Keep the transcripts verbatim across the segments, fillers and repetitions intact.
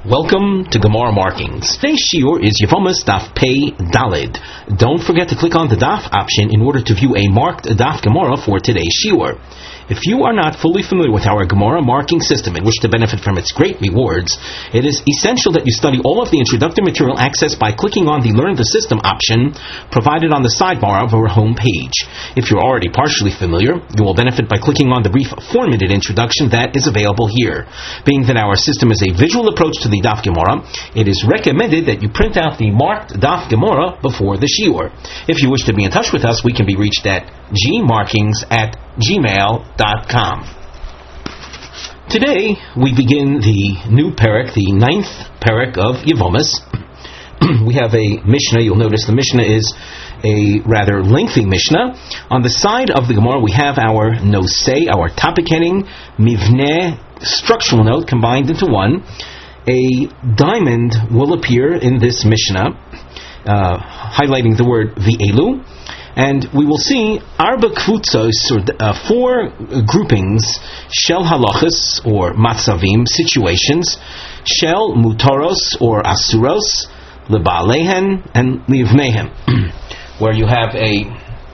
Welcome to Gemara Markings. Today's shiur is Yevomas Daf Pei Dalid. Don't forget to click on the Daf option in order to view a marked Daf Gemara for today's shiur. If you are not fully familiar with our Gemara marking system and wish to benefit from its great rewards, it is essential that you study all of the introductory material accessed by clicking on the Learn the System option provided on the sidebar of our home page. If you're already partially familiar, you will benefit by clicking on the brief four-minute introduction that is available here. Being that our system is a visual approach to the Daf Gemara, it is recommended that you print out the marked Daf Gemara before the shiur. If you wish to be in touch with us, we can be reached at gmarkings at gmail dot com. Today we begin the new parak, the ninth parak of Yevomas. We have a Mishnah. You'll notice the Mishnah is a rather lengthy Mishnah. On the side of the Gemara we have our nosei, our topic heading, mivneh, structural note combined into one. A diamond will appear in this Mishnah, uh, highlighting the word v'elu. And we will see arba kvutzos, or uh, four groupings, shel halachas, or matzavim, situations, shel mutaros, or asuros, lebalehen, and livnehem, where you have a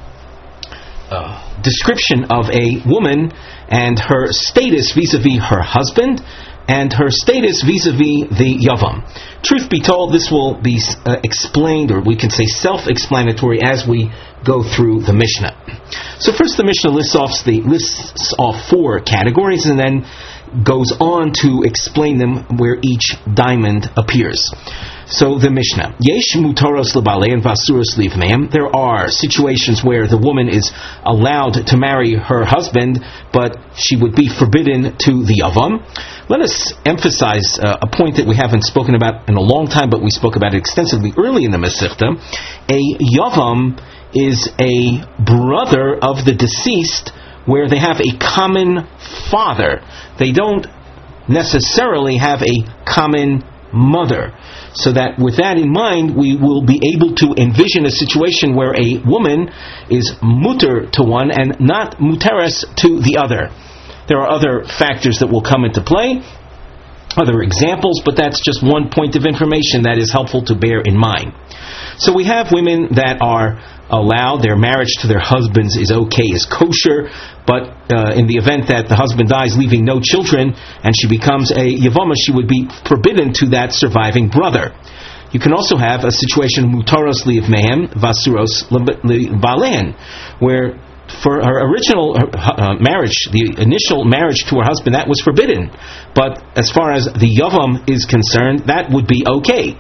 uh, description of a woman and her status vis-a-vis her husband, and her status vis-a-vis the yavam. Truth be told, this will be uh, explained, or we can say self-explanatory, as we go through the Mishnah. So first the Mishnah lists off the lists off four categories and then goes on to explain them where each diamond appears. So the Mishnah, Yesh mutaros lebalei and vasuros livneim. There are situations where the woman is allowed to marry her husband, but she would be forbidden to the yavam. Let us emphasize uh, a point that we haven't spoken about in a long time, but we spoke about it extensively early in the Masechta. A yavam is a brother of the deceased where they have a common father. They don't necessarily have a common mother. So that with that in mind, we will be able to envision a situation where a woman is muter to one and not muteres to the other. There are other factors that will come into play, other examples, but that's just one point of information that is helpful to bear in mind. So we have women that are allowed, their marriage to their husbands is okay, is kosher, but uh, in the event that the husband dies leaving no children and she becomes a yavama, she would be forbidden to that surviving brother. You can also have a situation mutaros li'ivnehem vasuros libalen, where for her original uh, marriage, the initial marriage to her husband, that was forbidden. But as far as the yavam is concerned, that would be okay.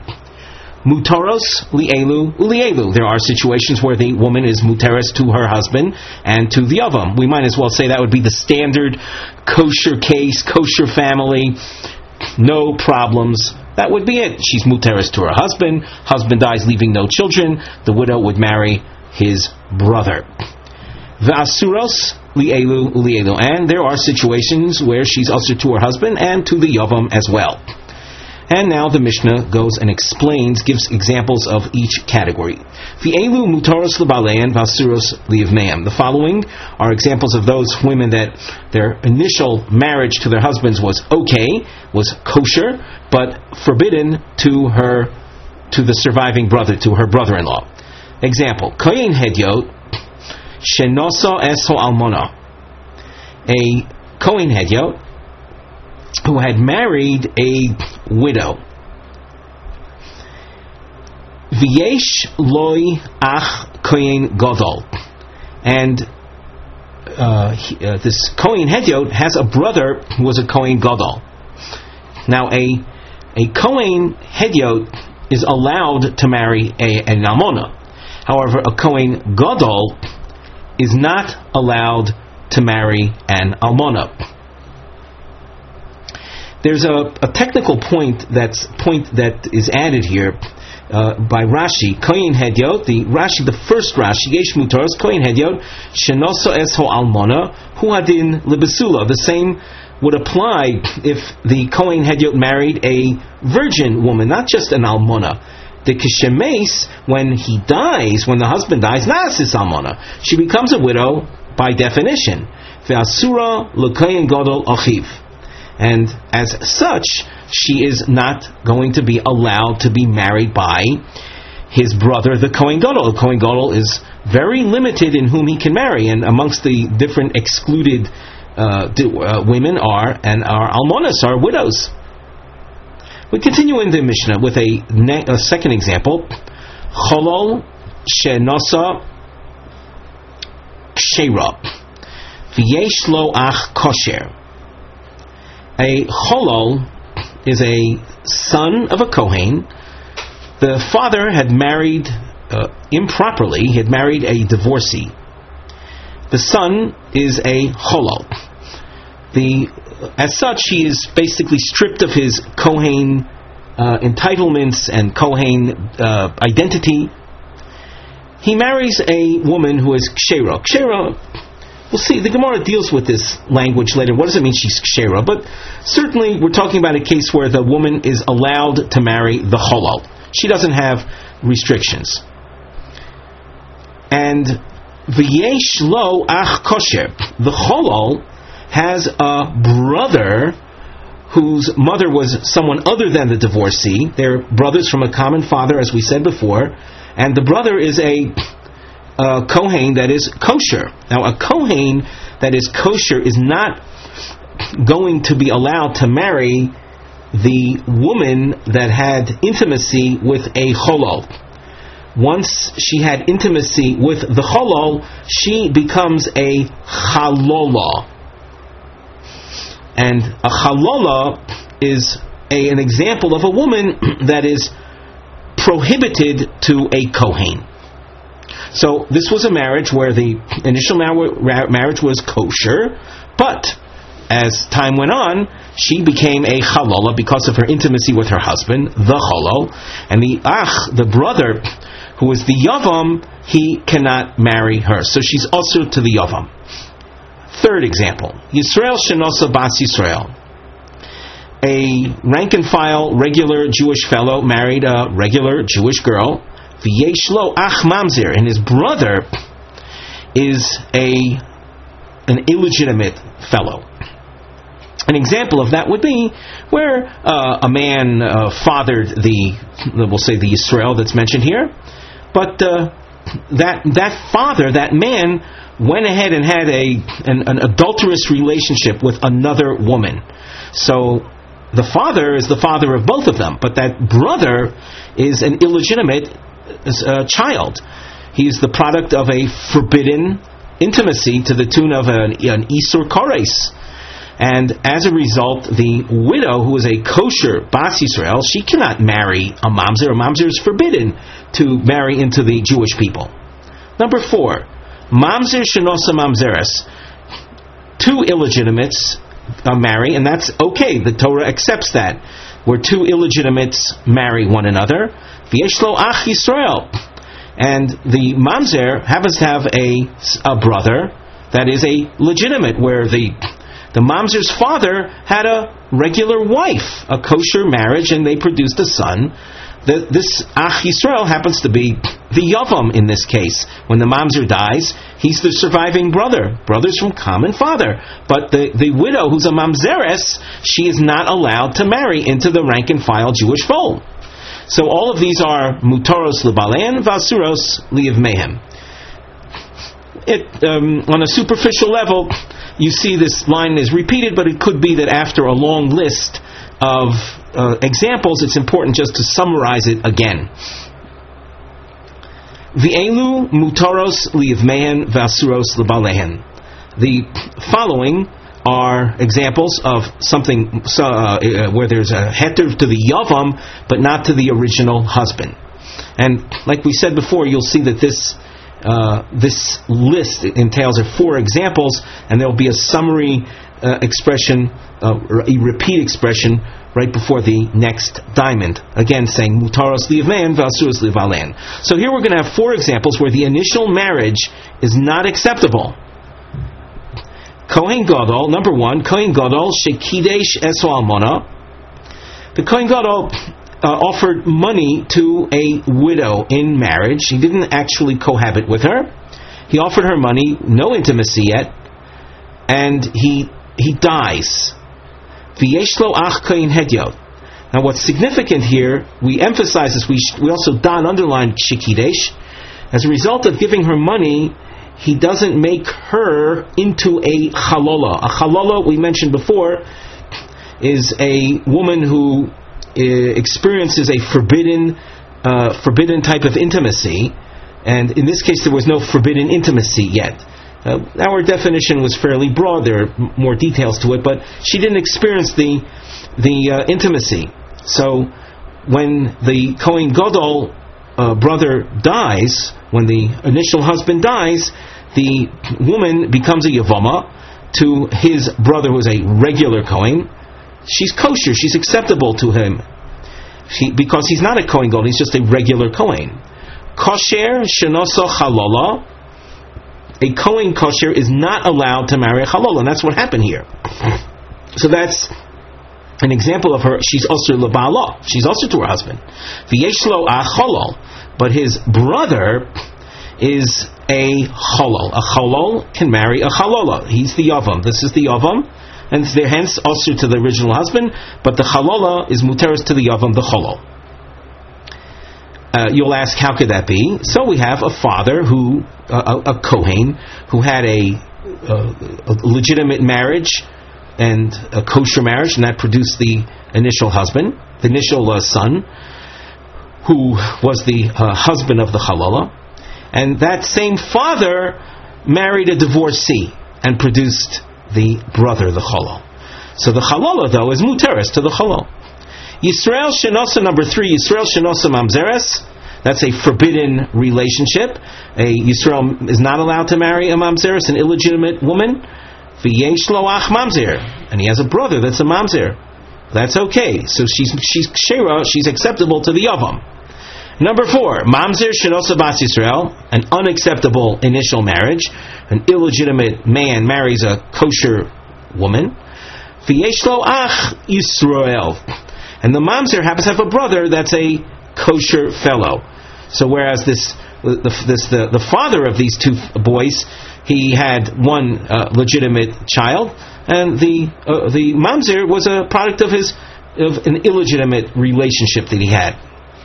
Mutaros li'elu uli'elu. There are situations where the woman is muteres to her husband and to the yavam. We might as well say that would be the standard kosher case, kosher family, no problems. That would be it. She's muteres to her husband. Husband dies leaving no children. The widow would marry his brother. V'asuros li'elu uli'elu. And there are situations where she's usher to her husband and to the yavam as well. And now the Mishnah goes and explains, gives examples of each category. V'elu mutaros lebalein v'asuros li'ivneim. The following are examples of those women that their initial marriage to their husbands was okay, was kosher, but forbidden to her, to the surviving brother, to her brother-in-law. Example: Kohen hedyot shenoso es almona. A Kohen hedyot who had married a widow. V'yesh loy ach kohen gadol, and uh, he, uh, this kohen hedyot has a brother who was a kohen gadol. Now, a a kohen hedyot is allowed to marry a, an almona. However, a kohen gadol is not allowed to marry an almona. There's a, a technical point that's point that is added here uh, by Rashi. Kohen hedyot, the Rashi, the first Rashi, Yesh mutaros Kohen hedyot shenoso es ho almona hu hadin lebesula. The same would apply if the Kohen hedyot married a virgin woman, not just an almona. The kishemes, when he dies, when the husband dies, nasis almona, she becomes a widow by definition. Ve'asura l'kohen gadol achiv. and as such, she is not going to be allowed to be married by his brother, the Kohen Gadol. The Kohen Gadol is very limited in whom he can marry, and amongst the different excluded uh, uh, women are, and our almonas, are widows. We continue in the Mishnah with a, ne- a second example. Cholol she'nosa kshera v'yesh lo ach kosher. A cholol is a son of a Kohen. The father had married uh, improperly. He had married a divorcee. The son is a cholol. The As such, he is basically stripped of his Kohen uh, entitlements and Kohen uh, identity. He marries a woman who is kshera. Kshera, we'll see, the Gemara deals with this language later. What does it mean she's kshera? But certainly we're talking about a case where the woman is allowed to marry the cholol. She doesn't have restrictions. And v'yesh lo ach kosher. The cholol has a brother whose mother was someone other than the divorcee. They're brothers from a common father, as we said before, and the brother is a, a Kohen that is kosher. Now, a Kohen that is kosher is not going to be allowed to marry the woman that had intimacy with a cholol. Once she had intimacy with the cholol, she becomes a chalola. And a chalola is a, an example of a woman that is prohibited to a Kohen. So this was a marriage where the initial mar- marriage was kosher, but as time went on, she became a chalola because of her intimacy with her husband, the cholol, and the ach, the brother, who is the yavam, he cannot marry her. So she's also to the yavam. Third example, Yisrael shenosa bas Yisrael. A rank and file regular Jewish fellow married a regular Jewish girl. V'yesh lo ach mamzer, and his brother is a an illegitimate fellow. An example of that would be where uh, a man uh, fathered the, we'll say the Yisrael that's mentioned here, but uh, that that father, that man, went ahead and had a an, an adulterous relationship with another woman. So the father is the father of both of them, but that brother is an illegitimate uh, child. He is the product of a forbidden intimacy to the tune of an, an Isur Kores. And as a result, the widow, who is a kosher Bas Yisrael, she cannot marry a mamzer. A mamzer is forbidden to marry into the Jewish people. Number four, mamzer shenosa mamzeres. Two illegitimates uh, marry, and that's okay. The Torah accepts that, where two illegitimates marry one another. V'yesh lo ach Yisrael. And the mamzer happens to have a, a brother that is a legitimate, where the The mamzer's father had a regular wife, a kosher marriage, and they produced a son. The, this Ach Yisrael happens to be the Yavam in this case. When the mamzer dies, he's the surviving brother. Brothers from common father. But the, the widow, who's a mamzeres, she is not allowed to marry into the rank and file Jewish fold. So all of these are Mutoros Libalein, Vasuros Liav Mehem. It, um, on a superficial level, you see this line is repeated, but it could be that after a long list of uh, examples, it's important just to summarize it again. V'elu mutaros li'ivmehen v'asuros l'balehen. The following are examples of something uh, where there's a heter to the yavam, but not to the original husband. And like we said before, you'll see that this Uh, this list entails four examples, and there will be a summary uh, expression, uh, a repeat expression right before the next diamond. Again, saying mutaros li'ivmein v'asuros li'valen. So here we're going to have four examples where the initial marriage is not acceptable. Kohen Gadol, number one, Kohen Gadol shekidesh eso almona. The Kohen Gadol Uh, offered money to a widow in marriage. He didn't actually cohabit with her. He offered her money, no intimacy yet, and he he dies. V'yeshlo ach kohen hedyot. Now what's significant here, we emphasize this, we, we also don underline shekidesh. As a result of giving her money, he doesn't make her into a chalola. A chalola, we mentioned before, is a woman who uh, experiences a forbidden, uh, forbidden type of intimacy, and in this case there was no forbidden intimacy yet. Uh, our definition was fairly broad. There are m- more details to it, but she didn't experience the the uh, intimacy. So when the Kohen Gadol uh, brother dies, when the initial husband dies, the woman becomes a Yavama to his brother, who is a regular Kohen. She's kosher, she's acceptable to him, she, because he's not a Kohen Gadol, he's just a regular Kohen. Kosher shenoso chalola. A Kohen kosher is not allowed to marry a chalola, and that's what happened here. So that's an example of her. She's also leba'ala. She's also to her husband. V'yeshlo acholol, but his brother is a cholol. A cholol can marry a chalola. He's the yavam. This is the yavam, and they're hence also to the original husband. But the chalola is muteris to the yavam, the cholol. Uh, you'll ask, how could that be? So we have a father who, uh, a, a Kohen, who had a, uh, a legitimate marriage and a kosher marriage, and that produced the initial husband, the initial uh, son, who was the uh, husband of the chalola, and that same father married a divorcee and produced the brother, the cholol. So the chalola, though, is muteris to the cholol. Yisrael shenosa, number three, Yisrael shenosa mamzeres. That's a forbidden relationship. A Yisrael is not allowed to marry a mamzeres, an illegitimate woman. V'yesh lo ach mamzer, and he has a brother that's a mamzer. That's okay. So she's she's shera, she's acceptable to the yavam. Number four, mamzer shenosa bas Yisrael, an unacceptable initial marriage. An illegitimate man marries a kosher woman. V'yesh lo ach Yisrael. And the mamzer happens to have a brother that's a kosher fellow. So whereas this, the, this the, the father of these two boys, he had one uh, legitimate child, and the uh, the mamzer was a product of his of an illegitimate relationship that he had.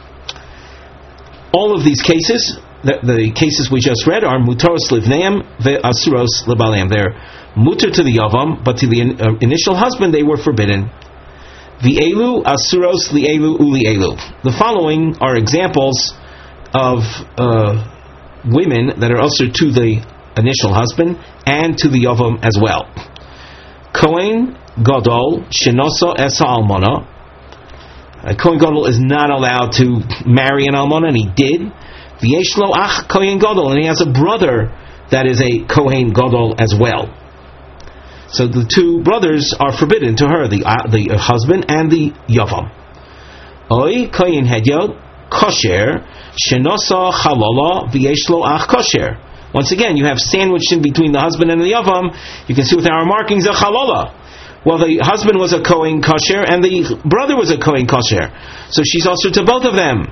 All of these cases, the, the cases we just read, are muteros livneim ve'asuros lebaleim. They're muter to the yavam, but to the in, uh, initial husband they were forbidden. V'elu asuros li'elu uli'elu. The following are examples of uh, women that are also to the initial husband and to the yavam as well. Kohen Gadol shenosa esa almana. A Kohen Gadol is not allowed to marry an almana, and he did. V'yesh lo ach Kohen Gadol, and he has a brother that is a Kohen Gadol as well. So the two brothers are forbidden to her, the uh, the husband and the yavam. Oy kohen hedyot kosher shenosa chalola v'yesh lo ach kosher. Once again, you have sandwiched in between the husband and the yavam. You can see with our markings a chalola. Well, the husband was a kohen kosher and the brother was a kohen kosher. So she's also to both of them.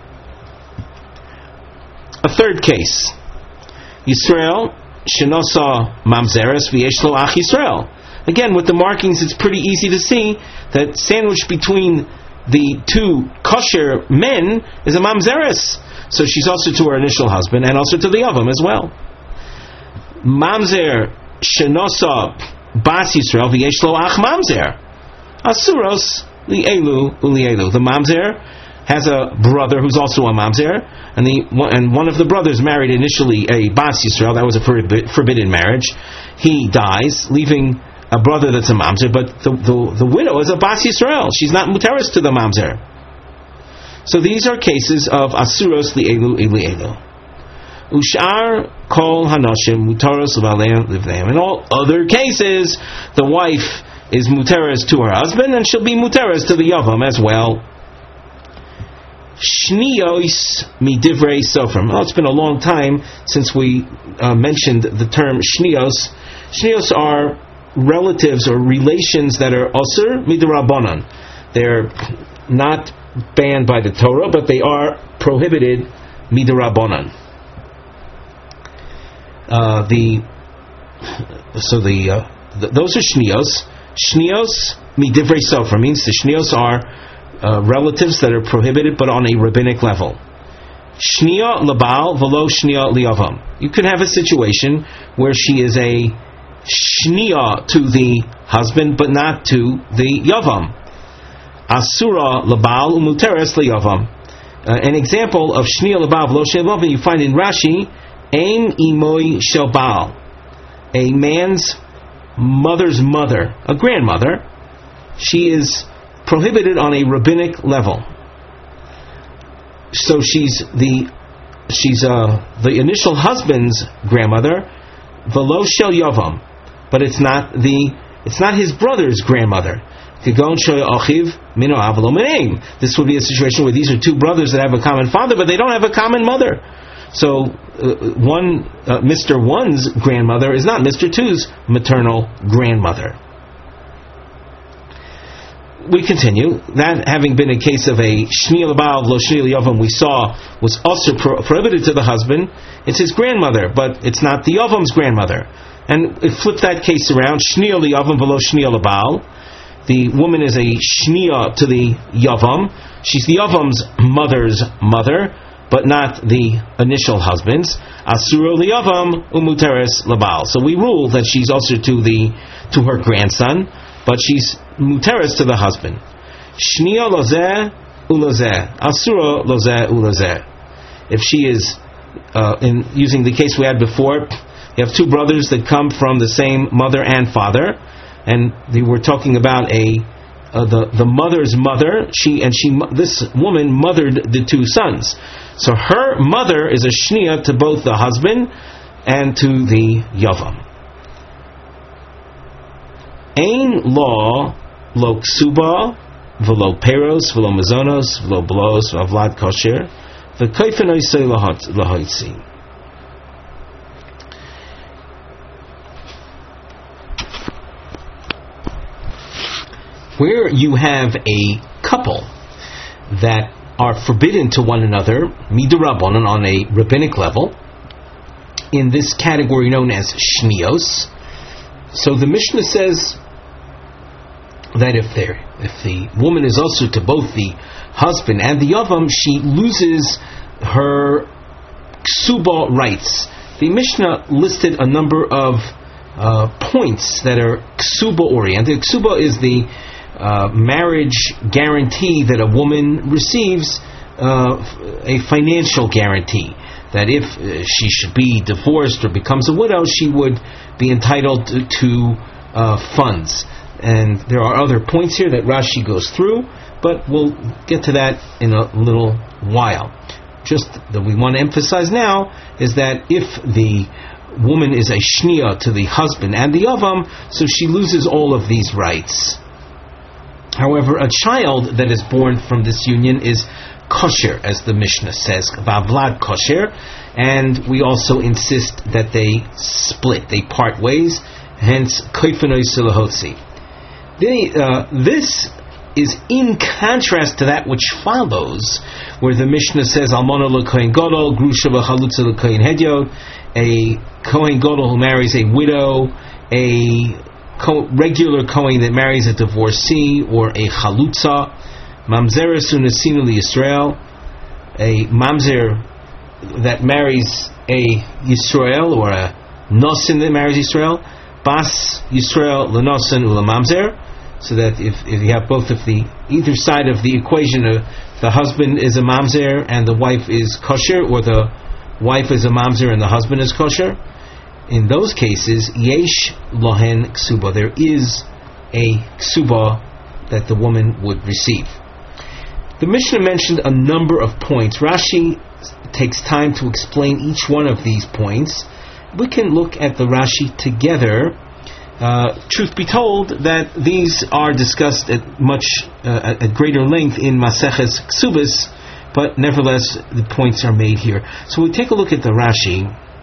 A third case, Yisrael shenosa mamzeres v'yesh lo ach Yisrael. Again, with the markings, it's pretty easy to see that sandwiched between the two kosher men is a mamzeres. So she's also to her initial husband and also to the yavam as well. Mamzer shenosa bas Yisrael v'yesh lo ach mamzer. Asuros li'elu uli'elu. The mamzer has a brother who's also a mamzer, and the and one of the brothers married initially a bas Yisrael. That was a forbidden marriage. He dies, leaving a brother that's a mamzer, but the, the, the widow is a bas Yisrael. She's not muteris to the mamzer. So these are cases of asuros li'elu li'elu. Ushar kol hanoshim mutaros l'baleim livneim. In all other cases, the wife is muteris to her husband, and she'll be muteris to the yavam as well. Shnios midivrei sofrim. Oh, it's been a long time since we uh, mentioned the term shnios. Shnios are relatives or relations that are osur midrabanan. They're not banned by the Torah, but they are prohibited midrabanan. Uh, the so the, uh, the those are shnios. Shnios midivrei sofer means the shnios are uh, relatives that are prohibited, but on a rabbinic level. Shnia labal velo shnia liavam. You can have a situation where she is a shnia to the husband, but not to the yavam. Asura labal umuteres liavam. Uh, an example of shnia labal velo shnia liavam you find in Rashi, ein imoi shel baal, a man's mother's mother, a grandmother. She is prohibited on a rabbinic level. So she's the she's uh, the initial husband's grandmother, velo shel yavam, but it's not the it's not his brother's grandmother. This would be a situation where these are two brothers that have a common father, but they don't have a common mother. So uh, one uh, Mister One's grandmother is not Mister Two's maternal grandmother. We continue. That having been a case of a shniya l'baal lo shniya l'yavam, we saw was also pro- prohibited to the husband. It's his grandmother, but it's not the yavam's grandmother. And flip that case around. Shniya l'yavam v'lo shniya l'baal. The woman is a shniya to the yavam. She's the yavam's mother's mother, but not the initial husband's. Asura l'yavam umuteres l'baal. So we rule that she's also to the to her grandson, but she's muteres to the husband. Shniya lozeh ulozeh. Asura lozeh ulozeh. If she is, uh, in using the case we had before, you have two brothers that come from the same mother and father, and they were talking about a uh, the the mother's mother. She and she this woman mothered the two sons, so her mother is a shniya to both the husband and to the yavam. Ein lo lo ksuba v'lo peros v'lo mazonos v'lo blos v'avlad kosher v'kaifen oisei lahoitzi. Where you have a couple that are forbidden to one another midurabanan on a rabbinic level, in this category known as shnios, so the Mishnah says that if there, if the woman is also to both the husband and the yavam, she loses her ksuba rights. The Mishnah listed a number of uh, points that are ksuba oriented. Ksuba is the uh, marriage guarantee that a woman receives, uh, a financial guarantee, that if uh, she should be divorced or becomes a widow, she would be entitled to, to uh, funds. And there are other points here that Rashi goes through, but we'll get to that in a little while. Just that we want to emphasize now is that if the woman is a shniya to the husband and the yavam, so she loses all of these rights. However, a child that is born from this union is kosher, as the Mishnah says, v'avlad kosher, and we also insist that they split, they part ways, hence koifenoi silahotzi. Uh, this is in contrast to that which follows, where the Mishnah says, Almana l'kohen gadol, grusha v'chalutza l'kohen hedyot, a kohen gadol who marries a widow, a co- regular kohen that marries a divorcee, or a chalutza, mamzeres unesinu l'Yisrael, a mamzer that marries a Yisrael, or a nosin that marries Yisrael, bas Yisrael l'nosin u'lamamzer. So that if, if you have both of the either side of the equation, uh, the husband is a mamzer and the wife is kosher, or the wife is a mamzer and the husband is kosher, in those cases, yesh lohen ksuba, there is a ksuba that the woman would receive. The Mishnah mentioned a number of points. Rashi takes time to explain each one of these points. We can look at the Rashi together. Uh, truth be told, that these are discussed at much uh, at greater length in Maseches Ksubis, but nevertheless the points are made here. So we take a look at the Rashi.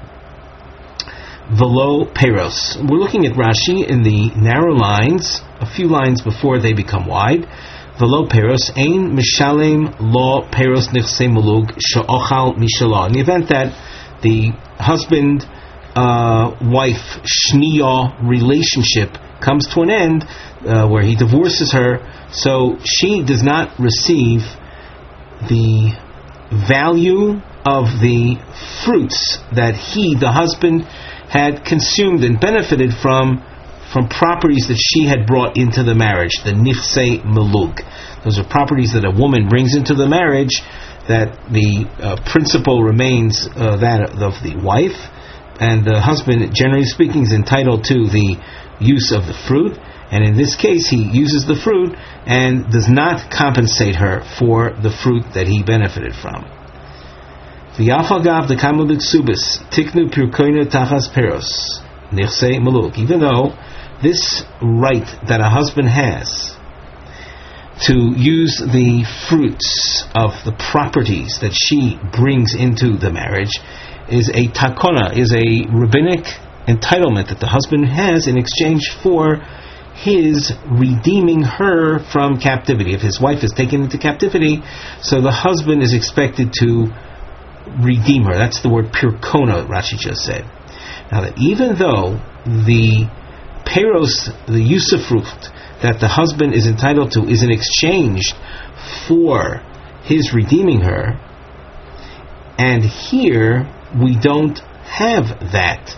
Velo peros. We're looking at Rashi in the narrow lines, a few lines before they become wide. Velo peros ein mishalem lo peros nichse mulug she'ochal mishalah. In the event that the husband Uh, wife shniya relationship comes to an end, uh, where he divorces her, so she does not receive the value of the fruits that he, the husband, had consumed and benefited from from properties that she had brought into the marriage, the nichsei melug. Those are properties that a woman brings into the marriage, that the uh, principal remains uh, that of the wife, and the husband, generally speaking, is entitled to the use of the fruit, and in this case he uses the fruit and does not compensate her for the fruit that he benefited from. Even though this right that a husband has to use the fruits of the properties that she brings into the marriage is a takona, is a rabbinic entitlement that the husband has in exchange for his redeeming her from captivity. If his wife is taken into captivity, so the husband is expected to redeem her. That's the word pirkona, Rashi just said. Now, that even though the peros, the usufruct that the husband is entitled to, is in exchange for his redeeming her, and here we don't have that.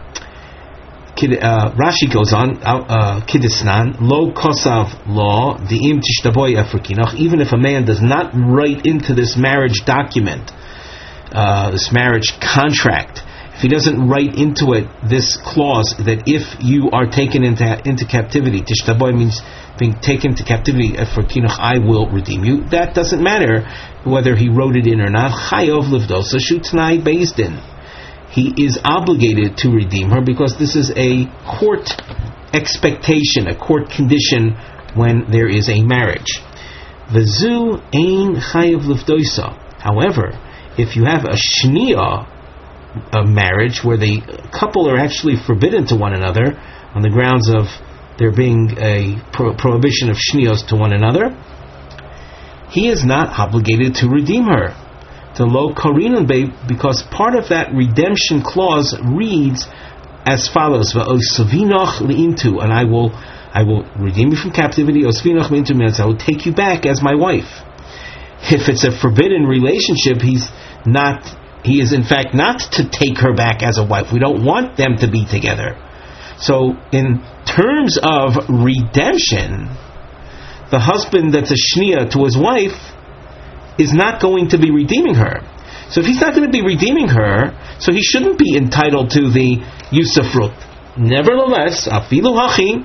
Uh, Rashi goes on, Kidisnan, lo kosav law, di'im tishtaboy afrikinoch, even if a man does not write into this marriage document, uh, this marriage contract, if he doesn't write into it this clause that if you are taken into into captivity, tishtaboy means being taken to captivity, afrikinoch, I will redeem you, that doesn't matter whether he wrote it in or not. Chayov livdosa shutnai based in. He is obligated to redeem her because this is a court expectation, a court condition when there is a marriage. V'zu ein chayav livdosa. However, if you have a shnia, a marriage where the couple are actually forbidden to one another on the grounds of there being a pro- prohibition of shnios to one another, he is not obligated to redeem her. The lo korinun babe, because part of that redemption clause reads as follows: "Va'osvinoch li'intu," and I will, I will redeem you from captivity. Osvinoch li'intu means I will take you back as my wife. If it's a forbidden relationship, he's not. He is in fact not to take her back as a wife. We don't want them to be together. So, in terms of redemption, the husband that's a shnia to his wife is not going to be redeeming her. So if he's not going to be redeeming her, so he shouldn't be entitled to the usufruct. Nevertheless, afilu hachi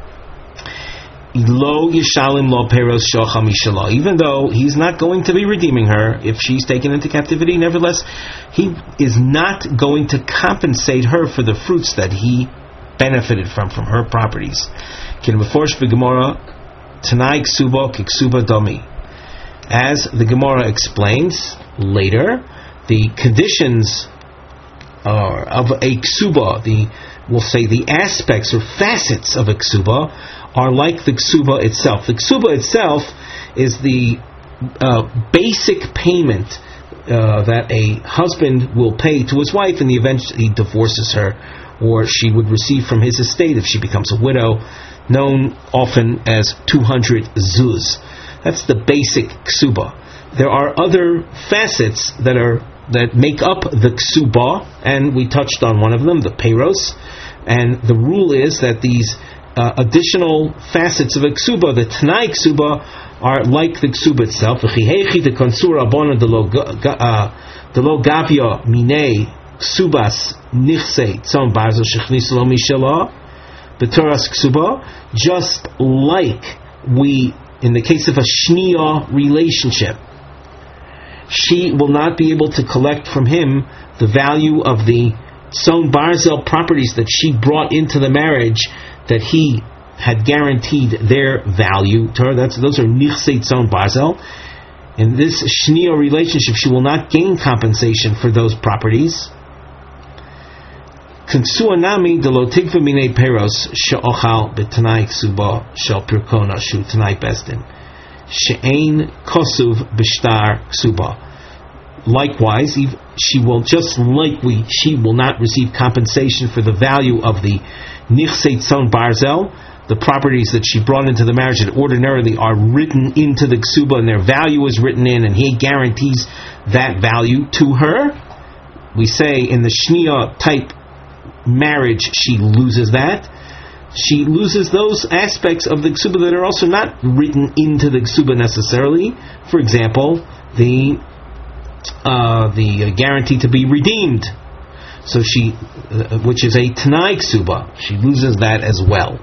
lo yishalim lo peros shocha mishala. Even though he's not going to be redeeming her if she's taken into captivity, nevertheless, he is not going to compensate her for the fruits that he benefited from from her properties. Kin b'forsh b'gemara tanai ksuba kiksuba domi. As the Gemara explains later, the conditions uh, of a ksuba, the we'll say the aspects or facets of a ksuba, are like the ksuba itself. The ksuba itself is the uh, basic payment uh, that a husband will pay to his wife in the event he divorces her, or she would receive from his estate if she becomes a widow, known often as two hundred zuz. That's the basic ksuba. There are other facets that are that make up the ksuba, and we touched on one of them, the peros. And the rule is that these uh, additional facets of a ksuba, the tanai ksuba, are like the ksuba itself. The konsura bona de lo gavia mine ksubas nichse tzon barzo shechnis lo mishala b'toras ksuba, just like we. In the case of a shnia relationship, she will not be able to collect from him the value of the tzon barzel properties that she brought into the marriage, that he had guaranteed their value to her. That's, those are nichsei tzon barzel. In this shnia relationship, she will not gain compensation for those properties. Konsuanami de lo tigva mine peros she'ochal b'tanai ksuba shel pirkona shu tanai besdin she'ein kosuv b'shtar ksuba. likewise, she will just likely she will not receive compensation for the value of the nichsei tzon barzel, the properties that she brought into the marriage that ordinarily are written into the ksuba and their value is written in, and he guarantees that value to her. We say in the shnia type marriage she loses that. She loses those aspects of the ksuba that are also not written into the ksuba necessarily. For example, the uh, the guarantee to be redeemed. So she, uh, which is a tanai ksuba, she loses that as well.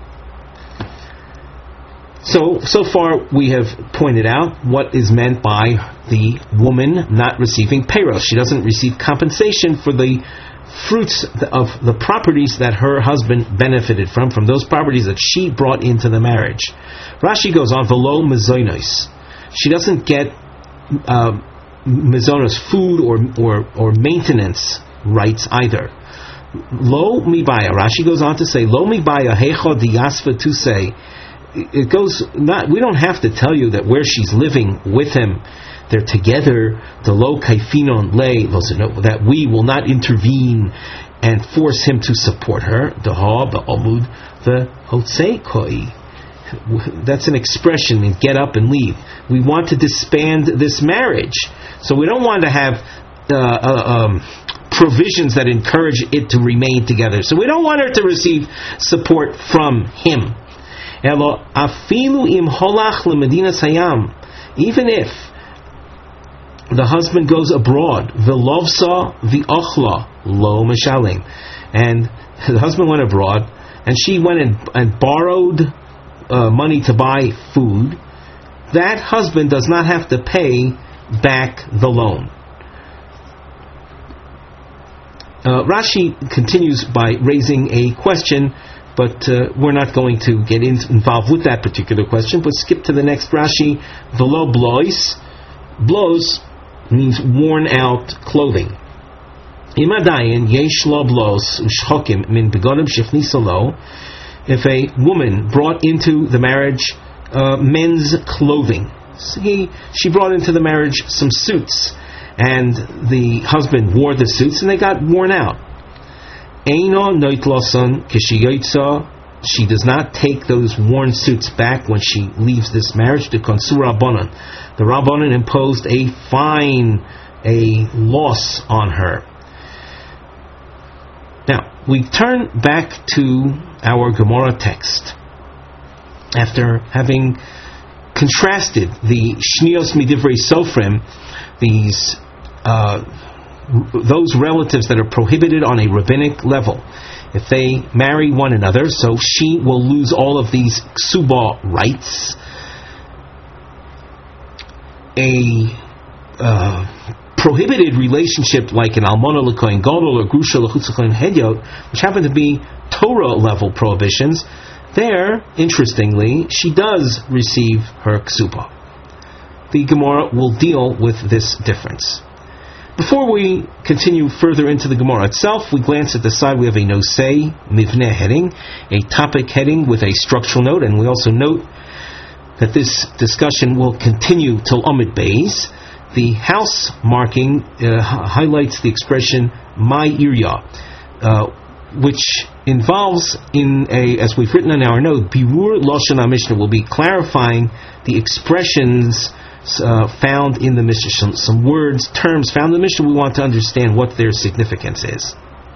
So, so far we have pointed out what is meant by the woman not receiving payros. She doesn't receive compensation for the fruits of the properties that her husband benefited from, from those properties that she brought into the marriage. Rashi goes on, velo mezonos. She doesn't get uh, mezonos, food or, or, or maintenance rights either. Lo mibaya. Rashi goes on to say, lo mibaya hecha diyasva to say, it goes not. We don't have to tell you that where she's living with him, they're together. The lo kaifinon lay that we will not intervene and force him to support her. The ha ba'omud the hotzei koi. That's an expression. And get up and leave. We want to disband this marriage, so we don't want to have uh, uh, um, provisions that encourage it to remain together. So we don't want her to receive support from him. Afilu im holach lemedinas hayam, even if the husband goes abroad, v'lovsa v'ochla lo meshalim, and the husband went abroad, and she went and, and borrowed uh, money to buy food, that husband does not have to pay back the loan. Uh, Rashi continues by raising a question, but uh, we're not going to get in, involved with that particular question, but skip to the next Rashi. Velo blois. Blows means worn out clothing. Imadayin yesh lo blos ushchokim min begonim shifnisa lo. If a woman brought into the marriage uh, men's clothing, he, she brought into the marriage some suits, and the husband wore the suits and they got worn out. Eino noitloson kishiyotza. She does not take those worn suits back when she leaves this marriage. The konsur rabbanon, the rabbanon imposed a fine, a loss on her. Now we turn back to our Gemara text after having contrasted the shnios midivrei sofrim, these. Uh, those relatives that are prohibited on a rabbinic level, if they marry one another, so she will lose all of these ksuba rights. A uh, prohibited relationship like an almana l'kohen gadol or grusha l'chutz l'kohen hedyot, which happen to be Torah level prohibitions, there, interestingly, she does receive her ksuba. The Gemara will deal with this difference. Before we continue further into the Gemara itself, we glance at the side. We have a nosei mivneh heading, a topic heading with a structural note, and we also note that this discussion will continue till Amud Beis. The house marking uh, highlights the expression my irya, uh, which involves in a, as we've written in our note, birur lashon HaMishnah, will be clarifying the expressions Uh, found in the Mishnah, some, some words, terms found in the Mishnah. We want to understand what their significance is.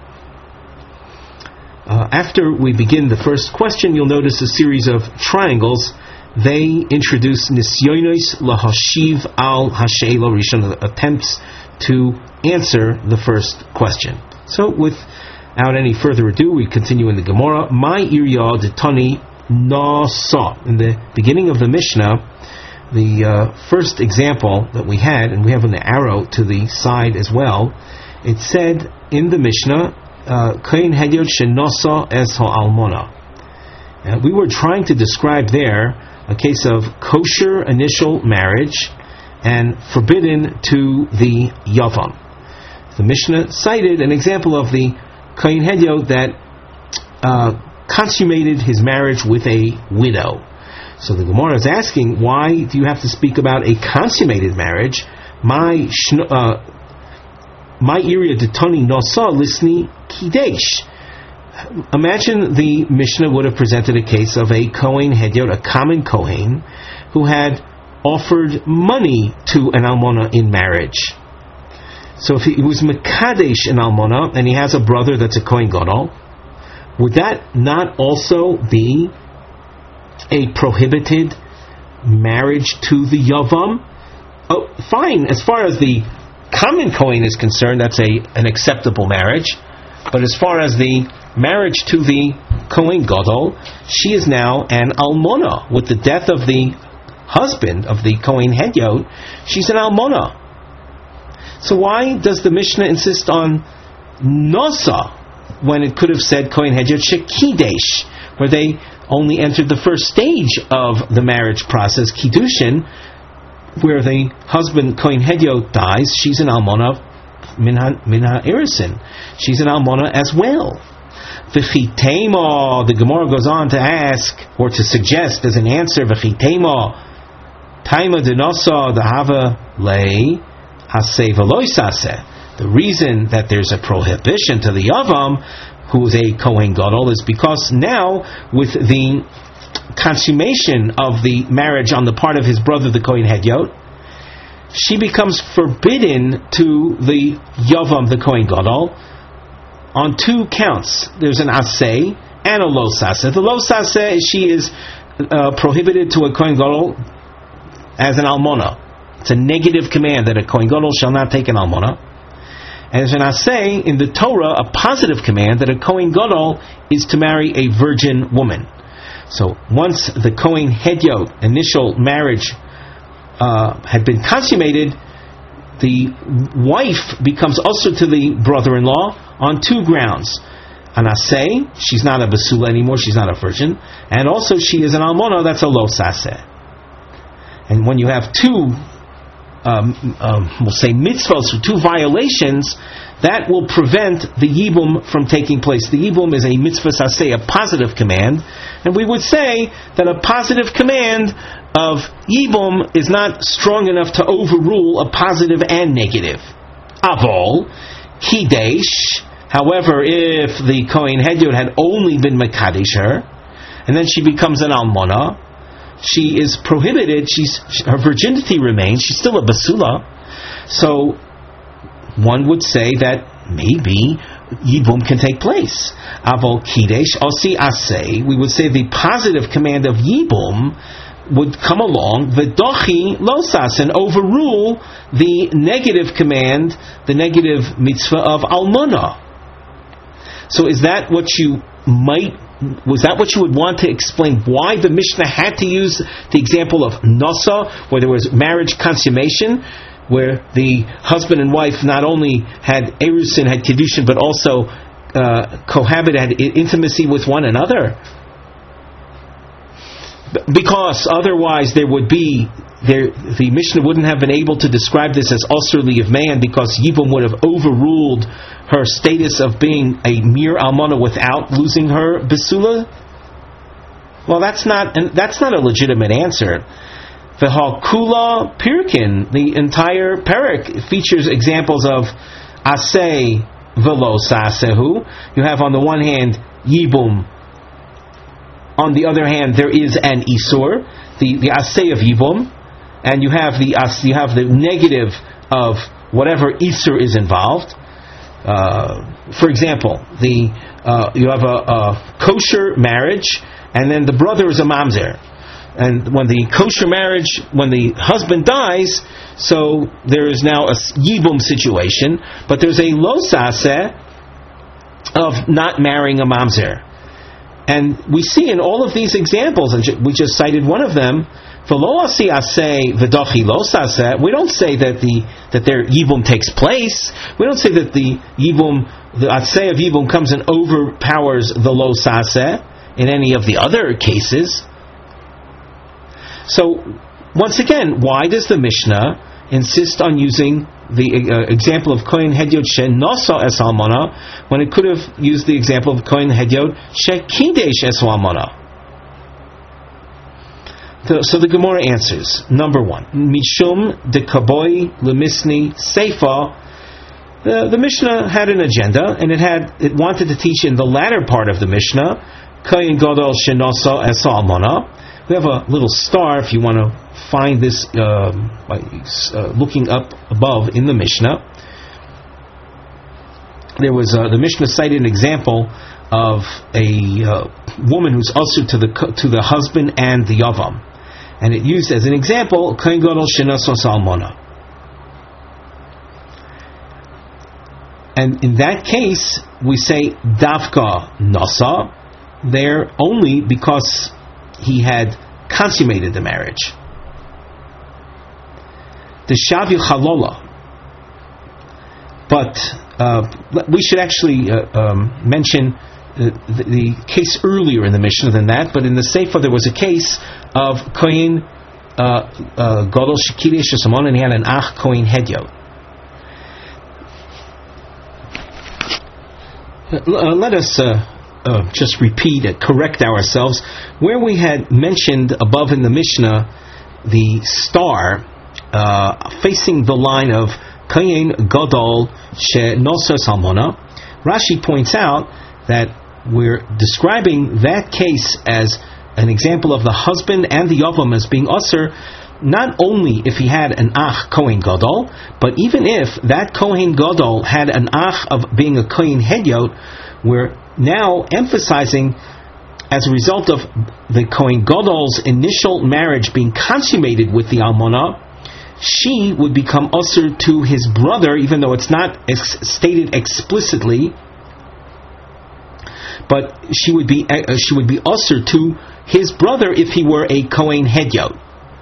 Uh, after we begin the first question, you'll notice a series of triangles. They introduce nisyonos lahashiv al hasheila rishon, attempts to answer the first question. So, without any further ado, we continue in the Gemara. My irya detani nasa. In the beginning of the Mishnah, the uh, first example that we had, and we have an arrow to the side as well, it said in the Mishnah, Kohen Hedyot Shenosa Es Ha'almona. We were trying to describe there a case of kosher initial marriage and forbidden to the Yavam. The Mishnah cited an example of the Kohen Hedyot that uh, consummated his marriage with a widow. So the Gemara is asking, why do you have to speak about a consummated marriage? My uh, my area detoni nosa lisni kidesh. Imagine the Mishnah would have presented a case of a Kohen Hedyot, a common Kohen, who had offered money to an almona in marriage. So if he was Mekadesh an almona, and he has a brother that's a Kohen Gadol, would that not also be a prohibited marriage to the Yavam? Oh, fine, as far as the common Kohen is concerned, that's a an acceptable marriage. But as far as the marriage to the Kohen Gadol, she is now an almona. With the death of the husband of the Kohen Hedyot, she's an almona. So why does the Mishnah insist on nosa when it could have said Kohen Hedyot shekidesh, where they only entered the first stage of the marriage process, kiddushin, where the husband Kohen Hedyot dies, she's an almona minha minha irisin. She's an almona as well. V'chitema, the Gemara goes on to ask, or to suggest as an answer, v'chitema, taima denosa dehava lei haseh v'lo saseh. The reason that there's a prohibition to the Yavam, who is a Kohen Gadol, is because now, with the consummation of the marriage on the part of his brother, the Kohen Hedyot, she becomes forbidden to the Yavam, the Kohen Gadol, on two counts. There's an aseh and a lo saseh. The lo saseh, she is uh, prohibited to a Kohen Gadol as an almona. It's a negative command that a Kohen Gadol shall not take an almona. And there's an aseh in the Torah, a positive command that a Kohen Gadol is to marry a virgin woman. So once the Kohen Hedyot initial marriage uh, had been consummated, the wife becomes also to the brother-in-law on two grounds. An aseh, she's not a basula anymore, she's not a virgin, and also she is an almona, that's a lo saseh. And when you have two, um, um, we'll say mitzvos, or two violations, that will prevent the yibum from taking place. The yibum is a mitzvah saseh, a positive command, and we would say that a positive command of yibum is not strong enough to overrule a positive and negative. Avol, kidesh, however, if the Kohen Hedyot had only been mekadesh her, and then she becomes an almona, she is prohibited, she's, her virginity remains, she's still a basula, so one would say that maybe yibum can take place. Avol kidesh, osi aseh, we would say the positive command of yibum would come along, v'dochi losas, and overrule the negative command, the negative mitzvah of almona. So is that what you might, was that what you would want to explain why the Mishnah had to use the example of nosa, where there was marriage consummation, where the husband and wife not only had erusin, had kiddushin, but also uh, cohabited, had intimacy with one another? Because otherwise there would be, there, the Mishnah wouldn't have been able to describe this as Osir Liyavmein, because Yibum would have overruled her status of being a mere almana without losing her besula. Well, that's not that's not a legitimate answer. The Hakula Pirkin, the entire parak, features examples of aseh velo sasehu. You have on the one hand Yibum. On the other hand, there is an isur, the the aseh of yibum, and you have the you have the negative of whatever isur is involved. Uh, for example, the uh, you have a, a kosher marriage, and then the brother is a mamzer, and when the kosher marriage, when the husband dies, so there is now a yibum situation, but there's a lo saseh of not marrying a mamzer. And we see in all of these examples, and we just cited one of them, we don't say that the that their yibum takes place. We don't say that the yibum, the aseh of yibum comes and overpowers the lo saseh in any of the other cases. So, once again, why does the Mishnah insist on using the uh, example of Kohen Hedyot she nosa es almana when it could have used the example of Kohen Hedyot she kidesh es almana? So the Gemara answers. Number one, Mishum de Kaboy Lemisni Seifa The, the Mishnah had an agenda, and it had it wanted to teach in the latter part of the Mishnah, Kohen Gadol Shenosa Esa Almana. We have a little star if you want to find this uh, by uh, looking up above in the Mishnah. There was uh, the Mishnah cited an example of a uh, woman who's usher to the to the husband and the yavam, and it used as an example Kohen Gadol Shenosa Esa Almana. And in that case, we say Davka Nasa there only because he had consummated the marriage. The Shavu Chalola. But uh, we should actually uh, um, mention uh, the, the case earlier in the Mishnah than that, but in the Sefer there was a case of Kohen Gadol Shekidesh Shesamon, and he had an Ach Kohen Hedyot. Uh, let us uh, uh, just repeat it, correct ourselves. Where we had mentioned above in the Mishnah the star uh, facing the line of Kohen Gadol Shenosa Salmona, Rashi points out that we're describing that case as an example of the husband and the yavam as being usher, not only if he had an ach Kohen Gadol, but even if that Kohen Gadol had an ach of being a Kohen Hedyot, we're now emphasizing as a result of the Kohen Gadol's initial marriage being consummated with the Almana, she would become usher to his brother, even though it's not ex- stated explicitly, but she would be uh, she would be usher to his brother if he were a Kohen Hedyot.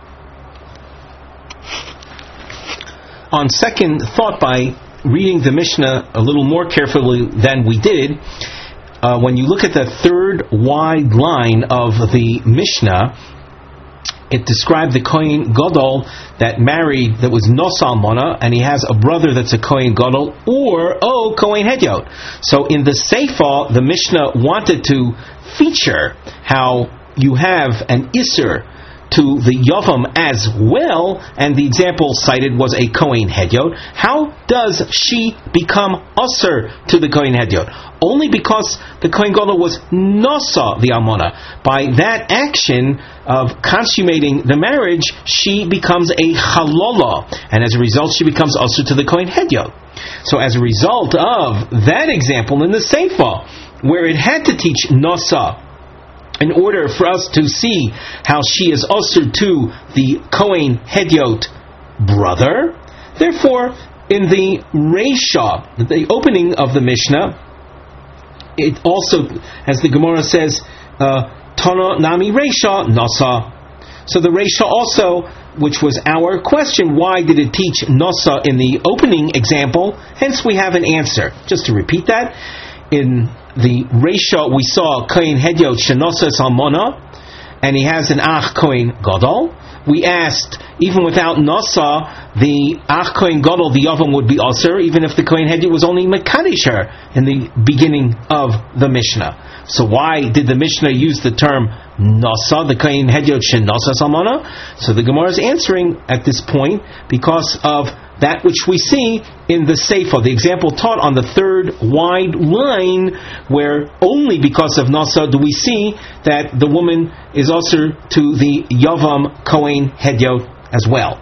On second thought, by reading the Mishnah a little more carefully than we did, uh, when you look at the third wide line of the Mishnah, it described the Kohen Gadol that married, that was Nosa Almana, and he has a brother that's a Kohen Gadol, or, oh, Kohen Hedyot. So in the Sefer, the Mishnah wanted to feature how you have an Isser to the Yavam as well, and the example cited was a Kohen Hedyot. How does she become Usher to the Kohen Hedyot? Only because the Kohen Gadol was Nosa the Almana. By that action of consummating the marriage, she becomes a Chalola, and as a result she becomes Usher to the Kohen Hedyot. So as a result of that example in the Sefer, where it had to teach Nosa, in order for us to see how she is usher to the Kohen Hedyot brother, therefore, in the Reisha, the opening of the Mishnah, it also, as the Gemara says, Tana Nami Reisha Nasa. So the Reisha also, which was our question, why did it teach Nasa in the opening example? Hence we have an answer. Just to repeat that, in the Reisha we saw Kohen Hedyot Shenosa Salmona, and he has an Ach Kohen Gadol. We asked, even without Nasa, the Ach Kohen Gadol, the Yavam, would be Aser, even if the Kohen Hedyot was only Mekadisher in the beginning of the Mishnah. So why did the Mishnah use the term Nasa, the Kohen Hedyot Shenosa Salmona? So the Gemara is answering at this point because of that which we see in the Sefer, the example taught on the third wide line, where only because of Nasa do we see that the woman is also to the Yavam Kohen Hedyot as well.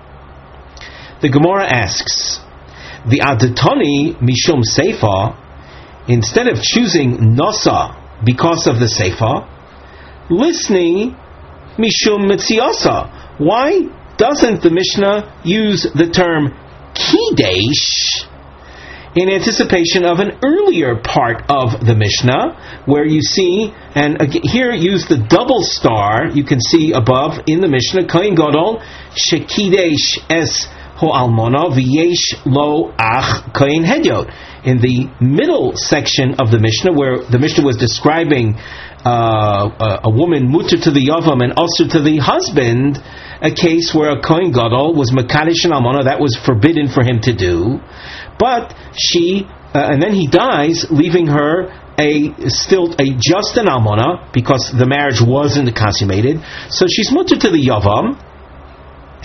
The Gemara asks, the Adatoni Mishum Sefer, instead of choosing Nasa because of the Sefer, listening Mishum Mitziasa, why doesn't the Mishnah use the term Kidesh in anticipation of an earlier part of the Mishnah, where you see, and again, here use the double star, you can see above in the Mishnah, Kohen Gadol Shekidesh Es Ho Almona V'yesh Lo Ach Kohen Hedyot. In the middle section of the Mishnah, where the Mishnah was describing uh, a, a woman mutter to the Yavam and also to the husband, a case where a Kohen Gadol was Mekadesh and Almana, that was forbidden for him to do, but she, uh, and then he dies, leaving her a still a just an Almana, because the marriage wasn't consummated, so she's mutter to the Yavam,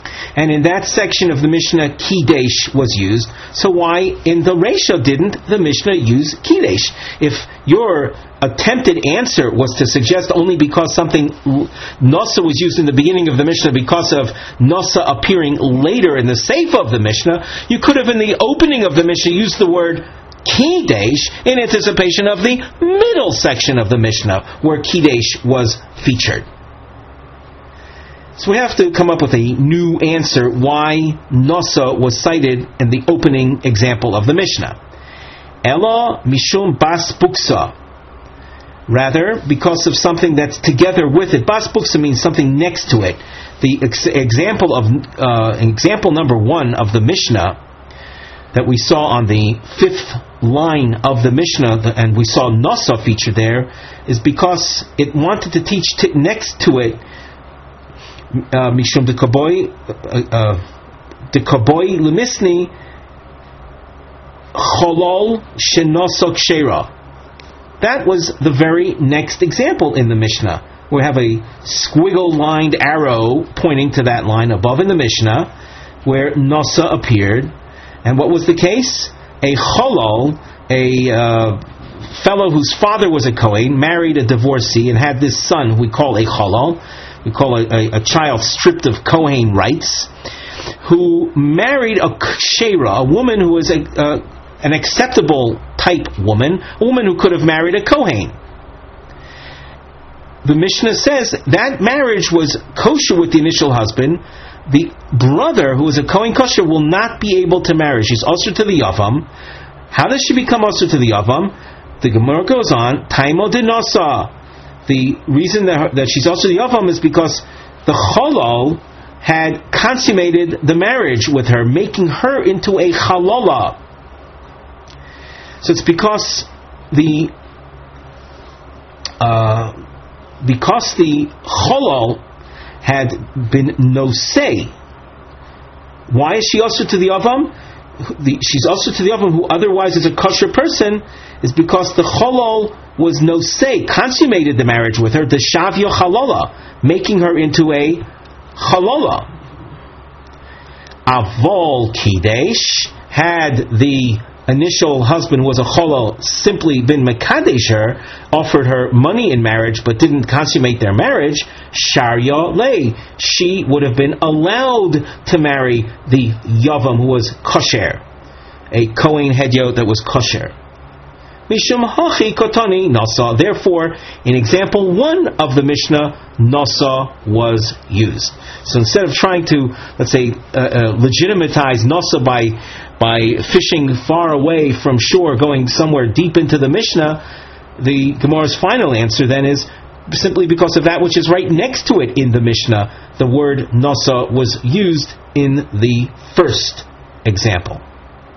And in that section of the Mishnah, Kidesh was used. So why in the Reisha didn't the Mishnah use Kidesh? If your attempted answer was to suggest only because something Nosa was used in the beginning of the Mishnah because of Nosa appearing later in the Sefer of the Mishnah, you could have in the opening of the Mishnah used the word Kidesh in anticipation of the middle section of the Mishnah where Kidesh was featured. So we have to come up with a new answer why Nosa was cited in the opening example of the Mishnah. Ela mishum bas buksa. Rather, because of something that's together with it. Bas buksa means something next to it. The ex- example of uh, example number one of the Mishnah that we saw on the fifth line of the Mishnah, and we saw Nosa featured there, is because it wanted to teach t- next to it Mishum Dekaboy Dekaboy Lemisni Cholol Shenosok Shera. That was the very next example in the Mishnah. We have a squiggle-lined arrow pointing to that line above in the Mishnah where Nosa appeared. And what was the case? A Cholol, a uh, fellow whose father was a Kohen, married a divorcee and had this son we call a Cholol. We call a, a, a child stripped of Kohen rights, who married a Kshera, a woman who was a, uh, an acceptable type woman, a woman who could have married a Kohen. The Mishnah says that marriage was kosher with the initial husband. The brother, who is a Kohen kosher, will not be able to marry. She's usher to the Yavam. How does she become usher to the Yavam? The Gemara goes on, Taimo de Nosa. The reason that, her, that she's also the Yavam is because the Cholol had consummated the marriage with her, making her into a Chalola. So it's because the uh, because the Cholol had been nosei. Why is she also to the Yavam? The, she's also to the Yavam, who otherwise is a kosher person, is because the Cholol was nosei, consummated the marriage with her, the Shavya Chalola, making her into a Chalola. Avol Kidesh, had the initial husband was a Cholol, simply been Mekadesher, offered her money in marriage but didn't consummate their marriage, Sharya Lei, she would have been allowed to marry the Yavam who was kosher, a Kohen Hedyot that was kosher. Mishum hachi kotani nasa. Therefore, in example one of the Mishnah, nasa was used. So instead of trying to, let's say, uh, uh, legitimatize nasa by by fishing far away from shore, going somewhere deep into the Mishnah, the Gemara's final answer then is simply because of that which is right next to it in the Mishnah. The word nasa was used in the first example.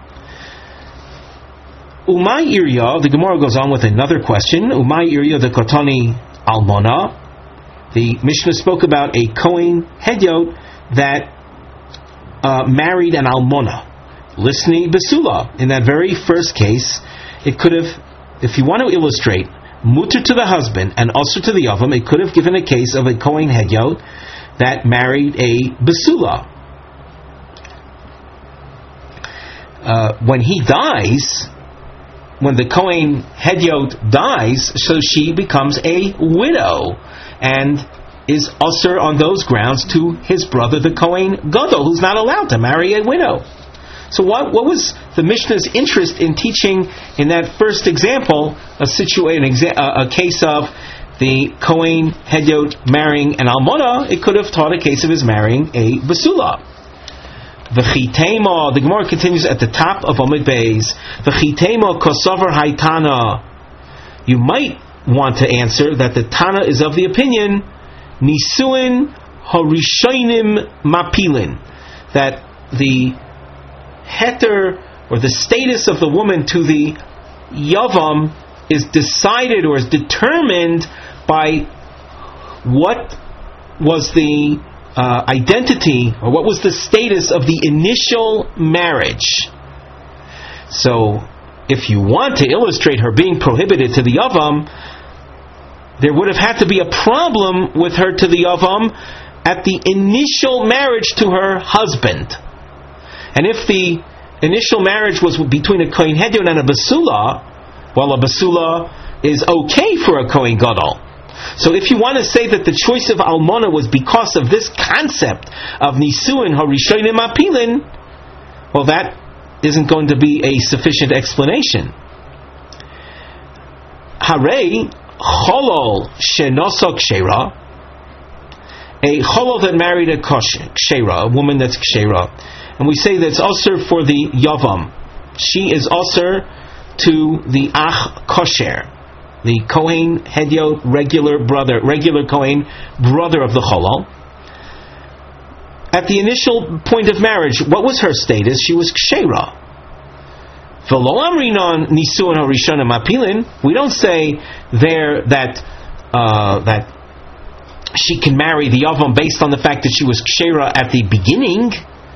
Umay Irya, the Gemara goes on with another question. Umay Irya the Kotani Almona. The Mishnah spoke about a Kohen Hedyot that uh, married an Almona. Lisni Besula. In that very first case, it could have, if you want to illustrate, mutter to the husband and also to the Yavam, it could have given a case of a Kohen Hedyot that married a Besula. Uh, when he dies, when the Kohen Hedyot dies, so she becomes a widow and is usher on those grounds to his brother, the Kohen Gadol, who's not allowed to marry a widow. So what, what was the Mishnah's interest in teaching in that first example a, situa- an exa- a, a case of the Kohen Hedyot marrying an Almona? It could have taught a case of his marrying a Basula. V'chitema, the Gemara continues at the top of Amud Beis. V'chitema kosover haitana. You might want to answer that the Tana is of the opinion nisuin harishonim mapilin, that the heter or the status of the woman to the yavam is decided or is determined by what was the Uh, identity, or what was the status of the initial marriage. So, if you want to illustrate her being prohibited to the Yavam, there would have had to be a problem with her to the Yavam at the initial marriage to her husband. And if the initial marriage was between a Kohen Hedyot and a Basula, well, a Basula is okay for a Kohen Gadol. So if you want to say that the choice of Almona was because of this concept of Nisuin Harishonim Apilin, well, that isn't going to be a sufficient explanation. Harei Cholol Shenosok Kshera, a Cholol that married a Kshera, a woman that's Kshera, and we say that it's usher for the Yavam. She is usher to the Ach Kosher, the Kohen Hedyot, regular brother, regular Kohen, brother of the Cholol. At the initial point of marriage, what was her status? She was Kshera. We don't say there that uh, that she can marry the Yavam based on the fact that she was Kshera at the beginning.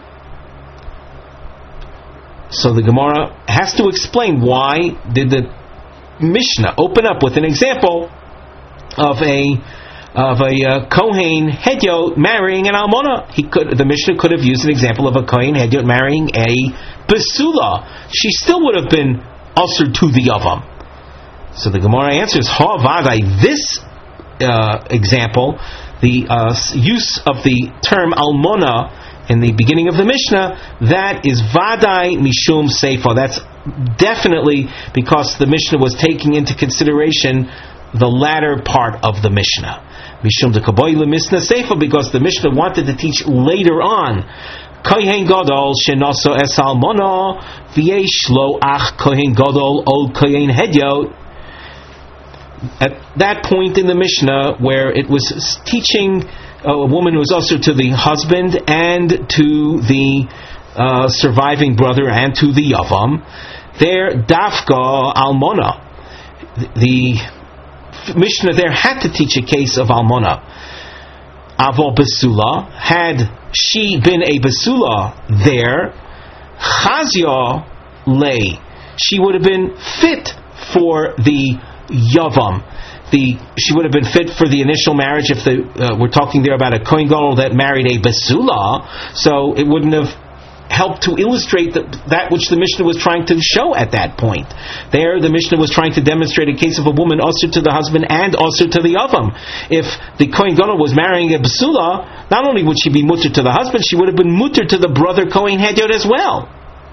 So the Gemara has to explain why did the Mishnah open up with an example of a of a uh, Kohen Hedyot marrying an Almona. He could the Mishnah could have used an example of a Kohen Hedyot marrying a Basula. She still would have been ushered to the Yavam. So the Gemara answers, Ha Vadai, this uh, example, the uh, use of the term Almona in the beginning of the Mishnah, that is Vadai Mishum Seifa. That's definitely because the Mishnah was taking into consideration the latter part of the Mishnah. Mishum de Kaboy Lemisna Seifa, because the Mishnah wanted to teach later on. Kohen Gadol Shenoso Es Almona V'yesh Lo Ach Kohen Gadol Ol Kohen Hedyot. At that point in the Mishnah, where it was teaching a woman who was also to the husband and to the uh, surviving brother and to the Yavam, there Dafka Almona, the Mishnah there had to teach a case of Almona. Avo Basula, had she been a Basula there, Chazia lay, she would have been fit for the Yavam. The, she would have been fit for the initial marriage if the, uh, we're talking there about a Kohen Gadol that married a Basula, so it wouldn't have helped to illustrate the, that which the Mishnah was trying to show at that point. There, the Mishnah was trying to demonstrate a case of a woman usher to the husband and usher to the Yavam. If the Kohen Gadol was marrying a Basula, not only would she be mutter to the husband, she would have been mutter to the brother Kohen Hedyot as well.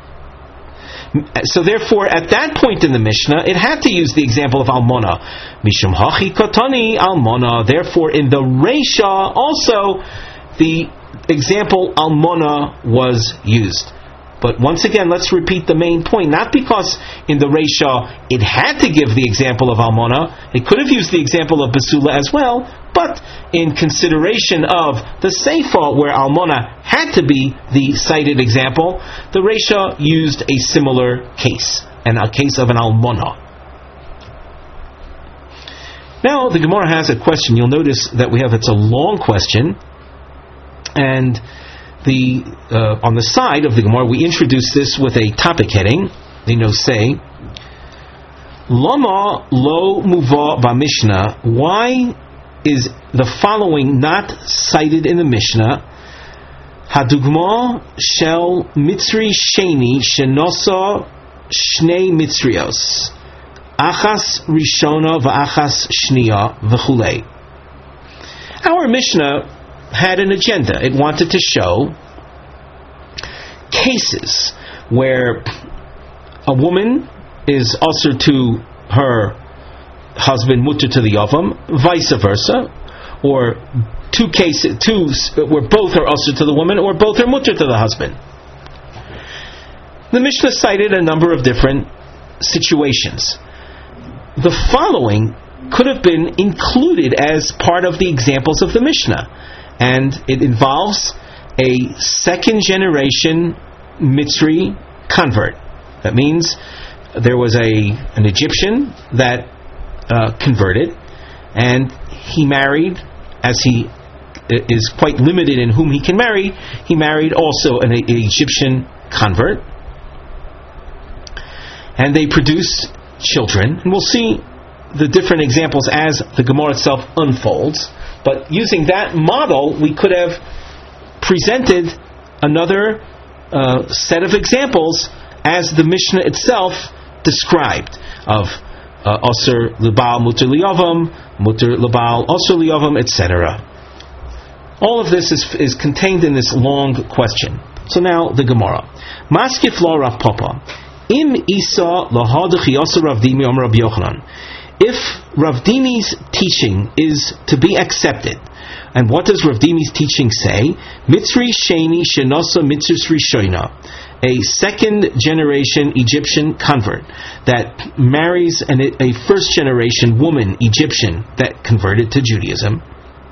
So therefore, at that point in the Mishnah, it had to use the example of Almona. Mishum hachi katani Almona. Therefore, in the Reisha, also, the example Almona was used. But once again, let's repeat the main point. Not because in the Reisha it had to give the example of Almona. It could have used the example of Basula as well. But in consideration of the Seifa, where Almona had to be the cited example, the Reisha used a similar case, and a case of an Almona. Now the Gemara has a question. You'll notice that we have, it's a long question, and the uh, on the side of the Gemara we introduce this with a topic heading. They know say, Lama lo muva b'Mishnah. Why is the following not cited in the Mishnah? Hadugma shel mitzri sheni shenosa shnei mitzrios achas rishona v'achas shniya v'chulei. Our Mishnah had an agenda. It wanted to show cases where a woman is usher to her husband, mutter to the Yavam, vice versa, or two cases, two where both are usher to the woman, or both are mutter to the husband. The Mishnah cited a number of different situations. The following could have been included as part of the examples of the Mishnah, and it involves a second generation Mitzri convert. That means there was a an Egyptian that uh, converted, and he married, as he is quite limited in whom he can marry, he married also an, an Egyptian convert, and they produce children, and we'll see the different examples as the Gemara itself unfolds. But using that model, we could have presented another uh, set of examples as the Mishnah itself described of Osir Libal Mutter Liyavam, Mutter Libal Osir Liyavam, et cetera. All of this is, is contained in this long question. So now the Gemara. Maskif lo Rav Papa. Im Isa lahadchi Osir Rav Dimi Omer Rabbi Yochanan. If Rav Dimi's teaching is to be accepted, and what does Rav Dimi's teaching say? Mitzri Sheni Shenosa Mitzris Rishoina, a second generation Egyptian convert that marries an, a first generation woman Egyptian that converted to Judaism.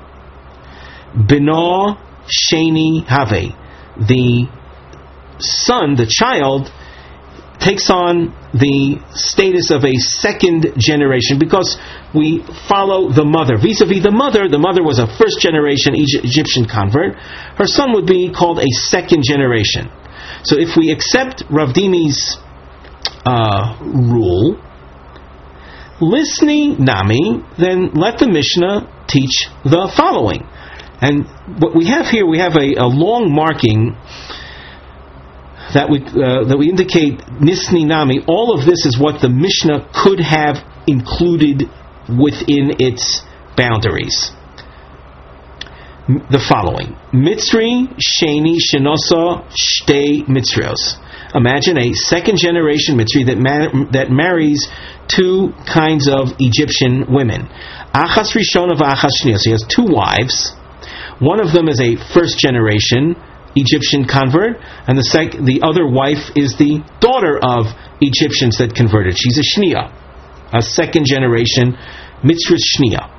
Beno Sheni Have, the son, the child, takes on the status of a second generation because we follow the mother. Vis-a-vis the mother, the mother was a first generation Egyptian convert. Her son would be called a second generation. So if we accept Rav Dimi's uh, rule, Lisni Nami, then let the Mishnah teach the following. And what we have here, we have a, a long marking that we uh, that we indicate Nisni Nami. All of this is what the Mishnah could have included within its boundaries. M- the following: Mitzri Sheni Shenosa Shtei Mitzrios. Imagine a second generation Mitzri that ma- that marries two kinds of Egyptian women. Achas Rishona v'Achas Shniya. So he has two wives. One of them is a first generation Egyptian convert, and the sec- the other wife is the daughter of Egyptians that converted. She's a Shniya, a second generation Mitzris Shniya.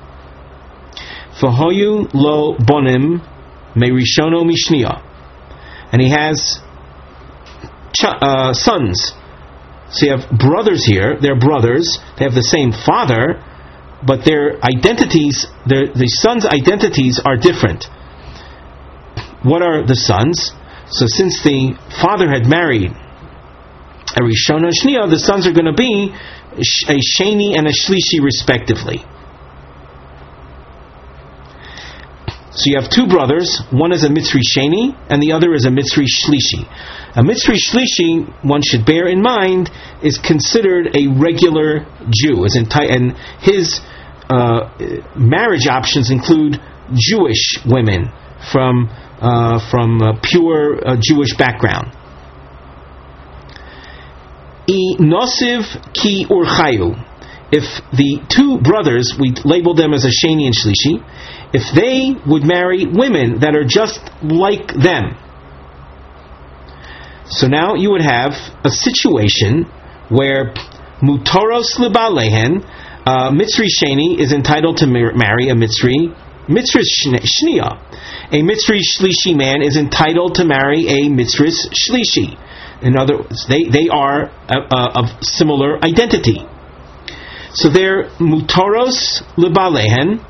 V'hoyu lo bonim merishono mishniya, and he has ch- uh, sons. So you have brothers here. They're brothers. They have the same father, but their identities, their, the sons' identities are different. What are the sons? So since the father had married a Rishona Shniya, the sons are going to be a Sheni and a Shlishi respectively. So you have two brothers, one is a Mitzri Sheni and the other is a Mitzri Shlishi. A Mitzri Shlishi, one should bear in mind, is considered a regular Jew, is enti- and his uh, marriage options include Jewish women from Uh, from a pure uh, Jewish background. I nosiv ki urchayu. If the two brothers, we label them as a Sheni and Shlishi, if they would marry women that are just like them. So now you would have a situation where Mutoros Libalehen, uh, Mitzri Sheni is entitled to mar- marry a Mitzri Mitzris Shniya. A Mitzri Shlishi man is entitled to marry a Mitzris Shlishi. In other words, they, they are uh, uh, of similar identity. So they're Mutoros Libalehen.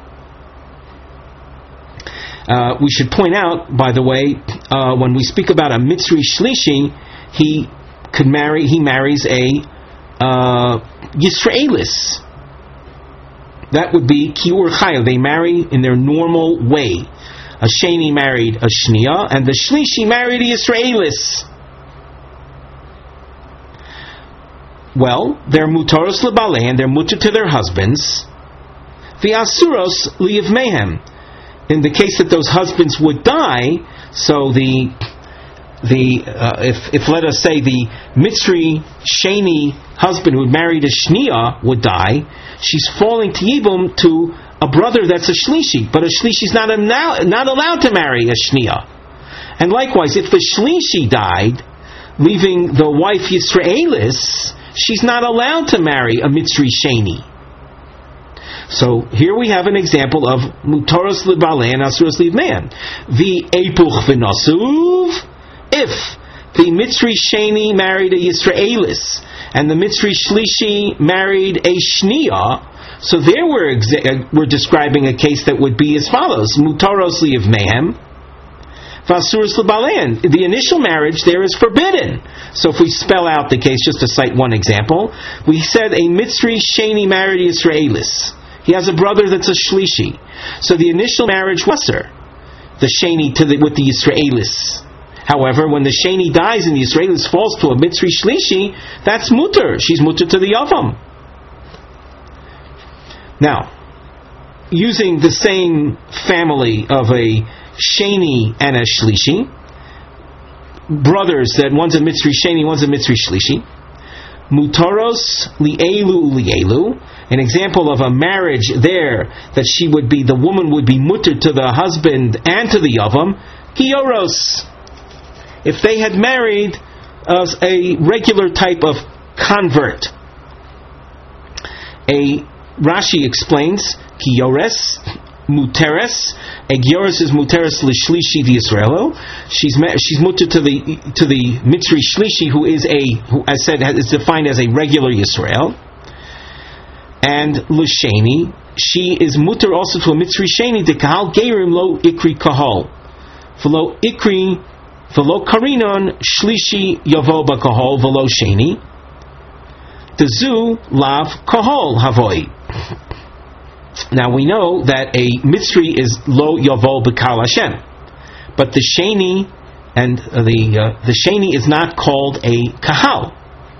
Uh, we should point out, by the way, uh, when we speak about a Mitzri Shlishi, he could marry, he marries a uh, Yisraelis. That would be Kiur Chaya. They marry in their normal way. A Sheni married a Shniya, and the Shlishi married a Yisraelis. Well, they're Mutoros Lebalehan, they're mutter to their husbands. The Asuros Liv Mehem. In the case that those husbands would die, so the the uh, if if let us say the Mitzri Sheni husband who married a Shniya would die, she's falling to Yibum to a brother that's a Shlishi, but a Shlishi is not, not allowed to marry a Shniya. And likewise, if the Shlishi died, leaving the wife Yisraelis, she's not allowed to marry a Mitzri Sheni. So here we have an example of Mutoros Libale and Asuros Livmean. The Epuch V'Nasuv, if the Mitzri Sheni married a Yisraelis and the Mitzri Shlishi married a Shniya, so there we're, exa- we're describing a case that would be as follows. Mutaros li'ev mehem, v'asuros l'balein. The initial marriage there is forbidden. So if we spell out the case, just to cite one example, we said a Mitzri Sheni married Yisraelis. He has a brother that's a shlishi. So the initial marriage was her, the sheni to the, with the Yisraelis. However, when the sheni dies and the Yisraelis falls to a mitzri shlishi, that's mutter. She's mutter to the yavam. Now, using the same family of a sheni and a shlishi, brothers that one's a mitzri sheni, one's a mitzri shlishi, mutaros li'elu li'elu, an example of a marriage there that she would be, the woman would be mutter to the husband and to the yavam, gioros. If they had married as a regular type of convert. A Rashi explains, giyores, muteres. A giyores is muteres l'shlishi d'Yisraelo. She's she's mutter to the to the mitzri shlishi, who is a, who I said is defined as a regular Yisrael. And l'sheni, she is mutter also to a mitzri sheni. De kahal gerim lo ikri kahal, v'lo ikri v'lo karinon shlishi yavo b'kahal v'lo sheni. Dezu lav kahal havoi. Now we know that a mitzri is lo yavo b'kal Hashem, but the sheni and uh, the uh, the sheni is not called a kahal.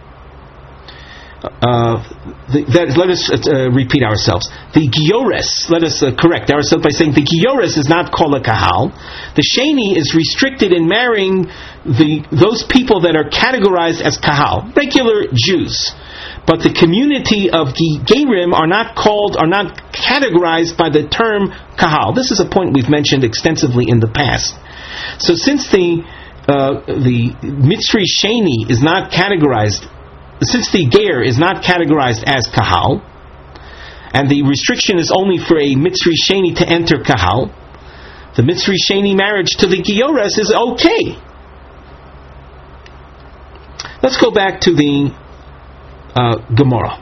Uh, the, that, let us uh, repeat ourselves. The giores, let us uh, correct ourselves by saying the giores is not called a kahal. The sheni is restricted in marrying the those people that are categorized as kahal, regular Jews. But the community of Gerim are not called, are not categorized by the term kahal. This is a point we've mentioned extensively in the past. So since the uh, the mitzri sheni is not categorized, since the ger is not categorized as kahal, and the restriction is only for a mitzri sheni to enter kahal, the mitzri sheni marriage to the giores is okay. Let's go back to the Uh, Gemara.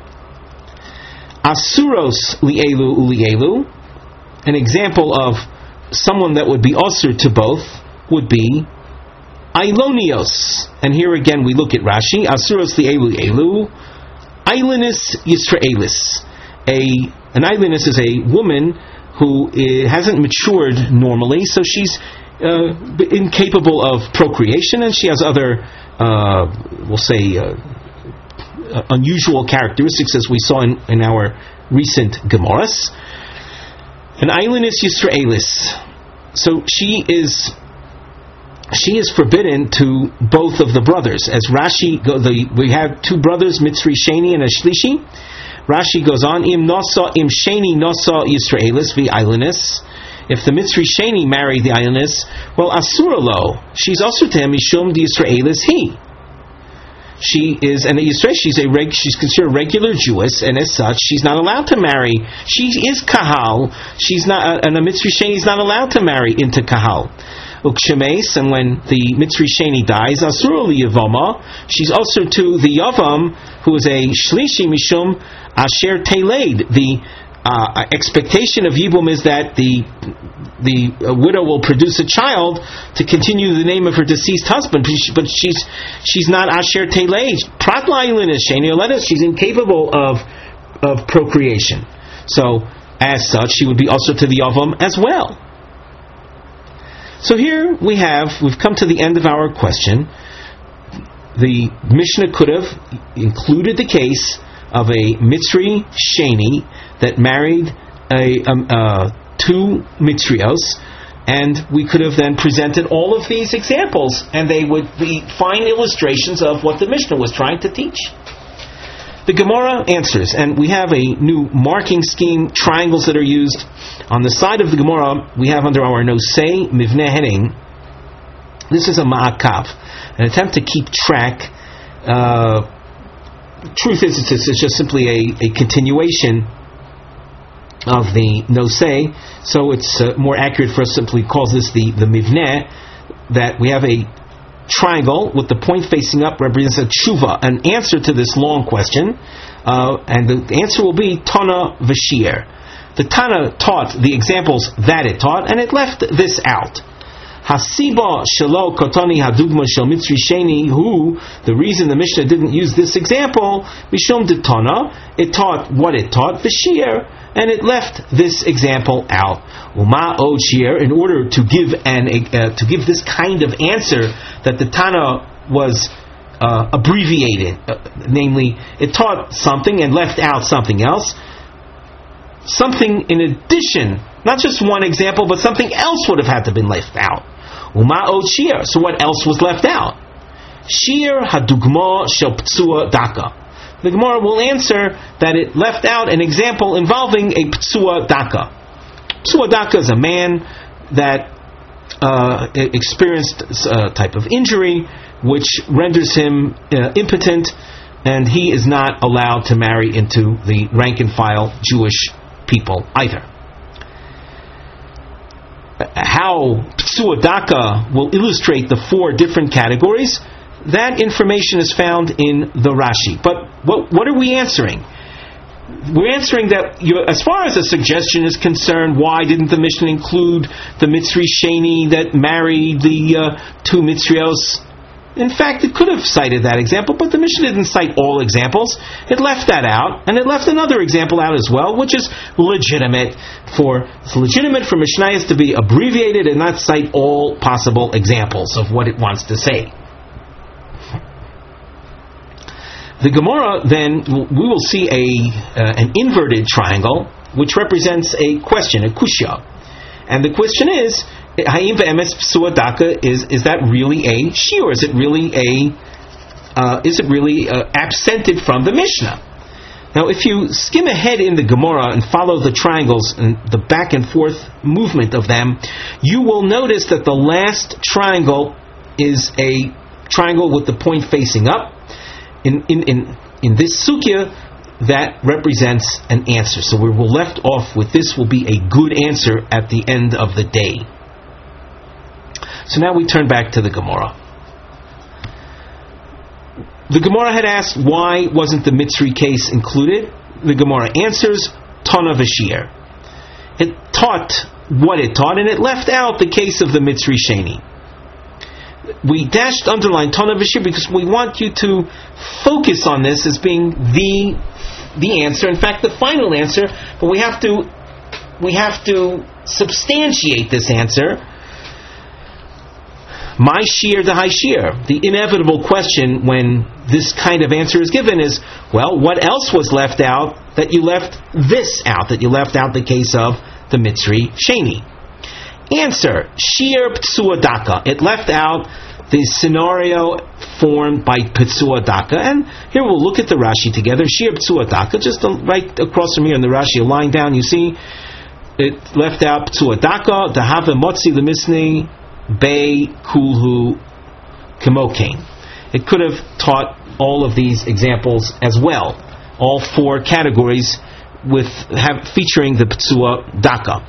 Asuros li'elu uli'elu. An example of someone that would be usher to both would be Ailonios. And here again we look at Rashi. Asuros li'elu li'elu. Ailinus Yisraelis. A, an Ailinus is a woman who uh, hasn't matured normally, so she's uh, incapable of procreation, and she has other, uh, we'll say, uh, Uh, unusual characteristics, as we saw in, in our recent Gemaras. An Ailinus Yisraelis. So she is she is forbidden to both of the brothers. As Rashi, go, the, we have two brothers, Mitzri Sheni and a Shlishi. Rashi goes on, Im nosa im Sheni nosa Yisraelis vi Ailinus. If the Mitzri Sheni married the Ailinus, well, Asuralo, she's also to him Mishum the Yisraelis he. She is an Yisrael. She's a reg, she's considered a regular Jewess, and as such, she's not allowed to marry. She is kahal. She's not, uh, and a mitzri sheni is not allowed to marry into kahal. Ukshemes, and when the mitzri sheni dies, asur liyavama. She's also to the yavam, who is a shlishi mishum asher teled. The uh, expectation of yibum is that the the uh, widow will produce a child to continue the name of her deceased husband, but she's she's not asher teled. Pratlailin is sheni oledes. She's incapable of of procreation. So, as such, she would be also to the yavam as well. So here we have, we've come to the end of our question. The Mishnah could have included the case of a mitzri sheni that married a um, uh, two mitzrios, and we could have then presented all of these examples, and they would be fine illustrations of what the Mishnah was trying to teach. The Gemara answers, and we have a new marking scheme, triangles that are used. On the side of the Gemara, we have under our nosei mivneh heading, this is a ma'akav, an attempt to keep track. Uh, truth is, it's, it's just simply a, a continuation of the nosei, so it's uh, more accurate for us to simply call this the, the mivneh, that we have a triangle with the point facing up represents a tshuva, an answer to this long question, uh, and the answer will be Tana Vashir. The Tana taught the examples that it taught, and it left this out. Hasiba shelo kotoni hadugma shel mitzri sheni. Who the reason the Mishnah didn't use this example? Mishum detana. It taught what it taught, the shear, and it left this example out. Uma od shear, in order to give an uh, to give this kind of answer that the Tana was uh, abbreviated, uh, namely, it taught something and left out something else. Something in addition, not just one example, but something else would have had to been left out. Uma od shear. So what else was left out? Shear hadugma shel ptsua daka. The Gemara will answer that it left out an example involving a ptsua daka. Ptsua daka is a man that uh, experienced a type of injury which renders him uh, impotent, and he is not allowed to marry into the rank and file Jewish people either. How ptsua daka will illustrate the four different categories, that information is found in the Rashi. But what, what are we answering? We're answering that, you, as far as the suggestion is concerned, why didn't the Mishnah include the Mitzri Sheni that married the uh, two Mitzrios? In fact, it could have cited that example, but the Mishnah didn't cite all examples. It left that out, and it left another example out as well, which is legitimate for it's legitimate for Mishnayos to be abbreviated and not cite all possible examples of what it wants to say. The Gemara, then, we will see a uh, an inverted triangle, which represents a question, a kushya. And the question is, Ha'im ve'emes ptsua daka, is is that really a shiur? Is it really a uh, is it really uh, absented from the Mishnah? Now, if you skim ahead in the Gemara and follow the triangles and the back and forth movement of them, you will notice that the last triangle is a triangle with the point facing up. In in in, in this sugya, that represents an answer. So we will left off with this will be a good answer at the end of the day. So now we turn back to the Gemara. The Gemara had asked, why wasn't the Mitzri case included? The Gemara answers, Tana v'shir. It taught what it taught, and it left out the case of the Mitzri Sheni. We dashed underline Tana v'shir because we want you to focus on this as being the the answer. In fact, the final answer. But we have to we have to substantiate this answer. My shear, the high shear. The inevitable question when this kind of answer is given is, well, what else was left out that you left this out? That you left out the case of the Mitzri Sheni. Answer, shear ptsua daka. It left out the scenario formed by ptsua daka. And here we'll look at the Rashi together. Shear ptsua daka, just right across from here in the Rashi, a line down, you see, it left out ptsua daka, dahava motzi lemisni, Bei kulhu kemokain. It could have taught all of these examples as well, all four categories with have, featuring the ptsua daka.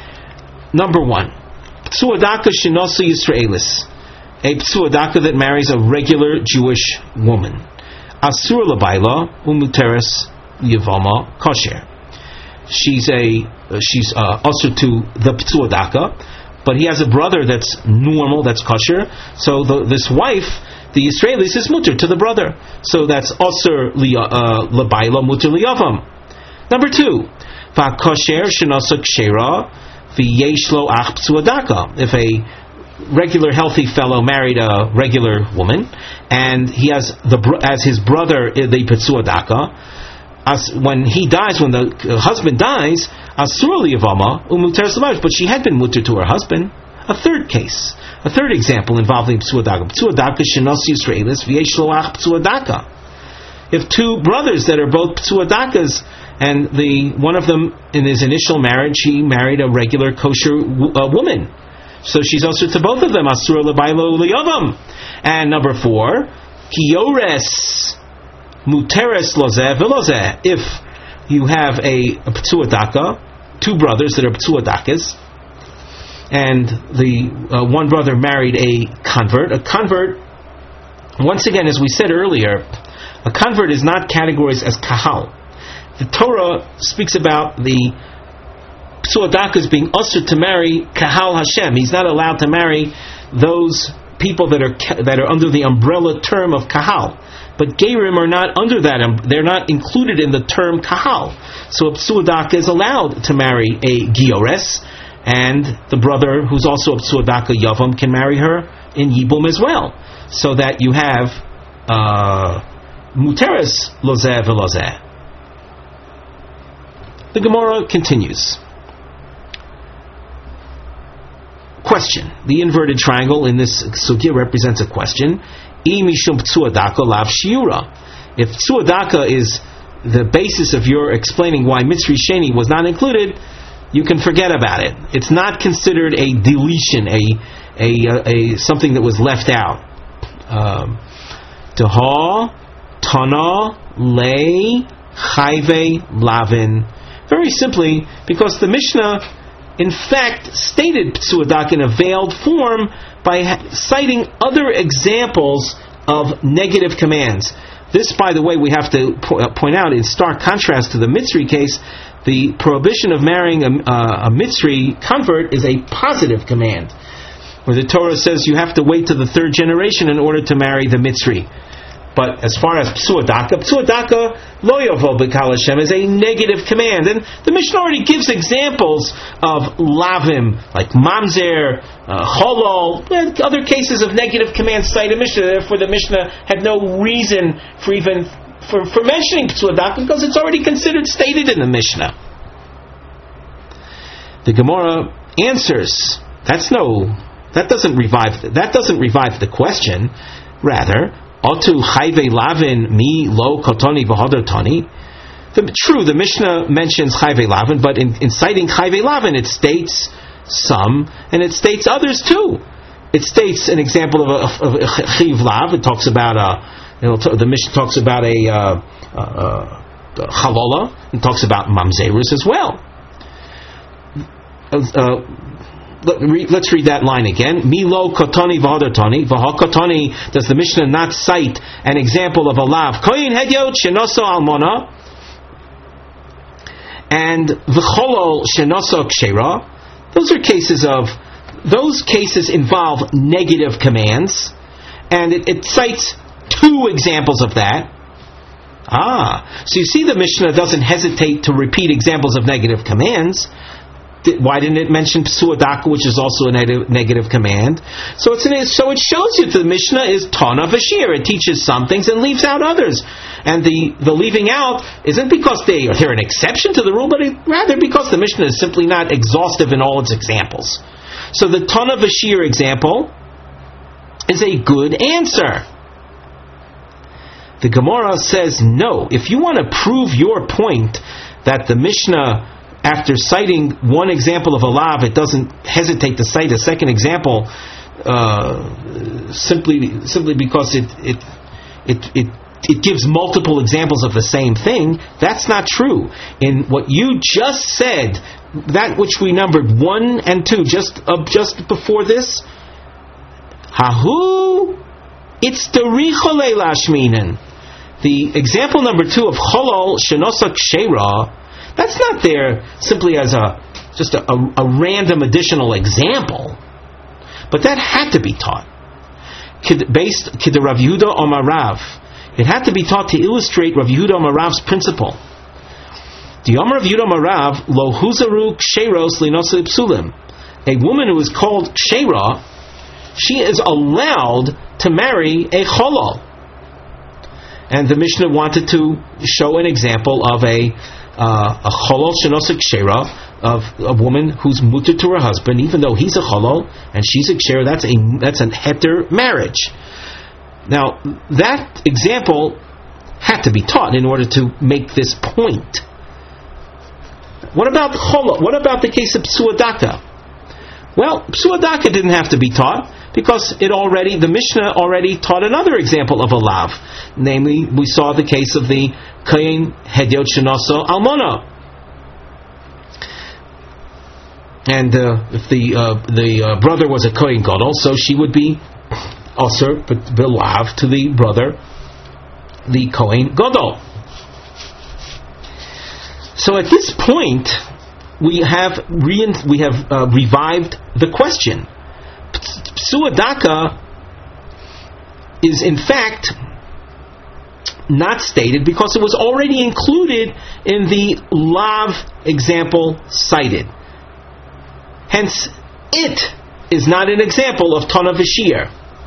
Number one, ptsua daka shenosu Yisraelis, a ptsua daka that marries a regular Jewish woman. Asur labayla umuteres yevama kosher. She's a she's uh, also to the ptsua daka. But he has a brother that's normal, that's kosher. So the, this wife, the Israelis, is mutter to the brother. So that's osir labayla mutter liyavam. Number two, va kosher shenasa kshera v'yesh lo ach ptsua daka. If a regular healthy fellow married a regular woman, and he has the as his brother the ptsua daka, as when he dies, when the husband dies, asur liyavama umuteres l'mayis, but she had been mutter to her husband. A third case, a third example involving ptsua daka. Ptsua daka shenos Yisraelis v'yesh lo ach ptsua daka. If two brothers that are both ptsua dakas, and the one of them in his initial marriage he married a regular kosher w- uh, woman, so she's also to both of them asur l'baylo liyavam. And number four, kiyores muteres lozeh v'lozeh. If you have a, a ptsua daka, two brothers that are ptsua dakas, and the uh, one brother married a convert. A convert, once again, as we said earlier, a convert is not categorized as kahal. The Torah speaks about the Psuadaka is being ushered to marry Kahal Hashem. He's not allowed to marry those people that are that are under the umbrella term of Kahal. But Gerim are not under that, they're not included in the term Kahal. So a Psuadaka is allowed to marry a Giores, and the brother who's also a Psuadaka Yavam can marry her in Yibum as well. So that you have uh, Muteres Lozeh Velozeh. The Gemara continues. Question. The inverted triangle in this sugya represents a question. Mishum Psuadaka lav shiura. If Psuadaka is the basis of your explaining why Mitzri Sheni was not included, you can forget about it. It's not considered a deletion, a a, a, a something that was left out. Taha, Tana, Lei, Chayve, Lavin. Very simply, because the Mishnah, in fact, stated Psuadaka in a veiled form by ha- citing other examples of negative commands. This, by the way, we have to po- uh, point out, in stark contrast to the Mitzri case, the prohibition of marrying a, uh, a Mitzri convert is a positive command, where the Torah says you have to wait to the third generation in order to marry the Mitzri. But as far as Psuadaka, Psuadaka lo yavo b'kal Hashem is a negative command. And the Mishnah already gives examples of lavim, like mamzer, uh, holol, and other cases of negative commands cited in Mishnah. Therefore the Mishnah had no reason for even for, for mentioning Psuadaka, because it's already considered stated in the Mishnah. The Gemara answers, that's no, that doesn't revive, that doesn't revive the question. Rather, Otu chayve lavin mi lo kotoni v'hodor tani. True, the Mishnah mentions chayve lavin, but in, in citing chayve lavin, it states some, and it states others too. It states an example of a, of a chiv lav. It talks about a, you know, the Mishnah talks about a uh, uh, chalola, and talks about mamzerus as well. Uh, Let's read that line again. Milo kotoni v'hodotoni. V'hakotoni, does the Mishnah not cite an example of a lav? Koyin hedyot shenoso almona. And v'cholol shenoso kshera. Those are cases of, those cases involve negative commands. And it, it cites two examples of that. Ah, so you see the Mishnah doesn't hesitate to repeat examples of negative commands. Why didn't it mention Psuadaka, which is also a negative, negative command? So it's an, so it shows you that the Mishnah is Tana Vashir. It teaches some things and leaves out others. And the, the leaving out isn't because they are they're an exception to the rule, but it, rather because the Mishnah is simply not exhaustive in all its examples. So the Tana Vashir example is a good answer. The Gemara says no. If you want to prove your point that the Mishnah, after citing one example of a lav, it doesn't hesitate to cite a second example, uh, simply simply because it it, it it it gives multiple examples of the same thing. That's not true. In what you just said, that which we numbered one and two, just uh, just before this, hahu, it's the richole lashminen. The example number two of cholol shenosa kshera, that's not there simply as a just a, a, a random additional example, but that had to be taught. Based Kid Rav Yehuda Omar Rav, it had to be taught to illustrate Rav Yehuda Omar Rav's principle. The Omar Rav Yehuda Omar Rav lo huzaru ksheros linosa psulim. A woman who is called kshera, she is allowed to marry a cholol. And the Mishnah wanted to show an example of a Uh, a cholol shenosek kshera, of a woman who's mutter to her husband, even though he's a cholol and she's a kshera. That's a that's an heter marriage. Now that example had to be taught in order to make this point. What about cholol? What about the case of Psuadaka? Well, Psuadaka didn't have to be taught because it already the Mishnah already taught another example of a lav. Namely, we saw the case of the Kohen Hedyot Shenoso Almona. And uh, if the uh, the uh, brother was a Kohen Gadol, so she would be also belav to the brother, the Kohen Gadol. So at this point, we have re- we have uh, revived the question. Psua Daka is in fact not stated because it was already included in the Lav example cited. Hence, it is not an example of Tana V'Shir.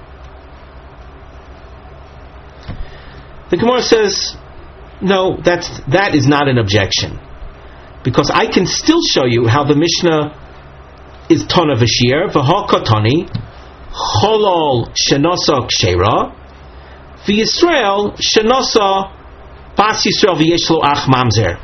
The Gemara says, no, that's, that is not an objection. Because I can still show you how the Mishnah is Tana V'Shir, V'ha Katani, Cholol Shenosa Kshera, V'Yisrael Shenosa Bas Yisrael V'Yeshlo Ach Mamzer.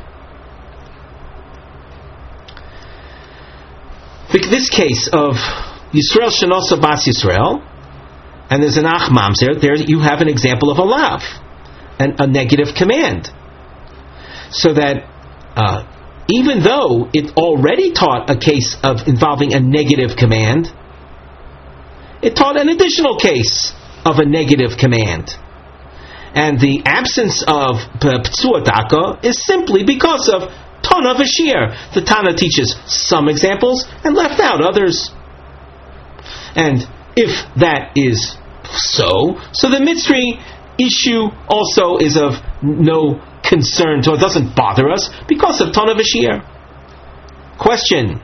This case of Yisrael Shenosa Bas Yisrael, and there's an Ach Mamzer, there you have an example of a lav, and a negative command. So that uh, even though it already taught a case of involving a negative command, it taught an additional case of a negative command. And the absence of Ptsua Daka is simply because of Tana V'Shir. The Tana teaches some examples and left out others. And if that is so, so the Mitzri issue also is of no concern, so it doesn't bother us because of Tana V'Shir. Question: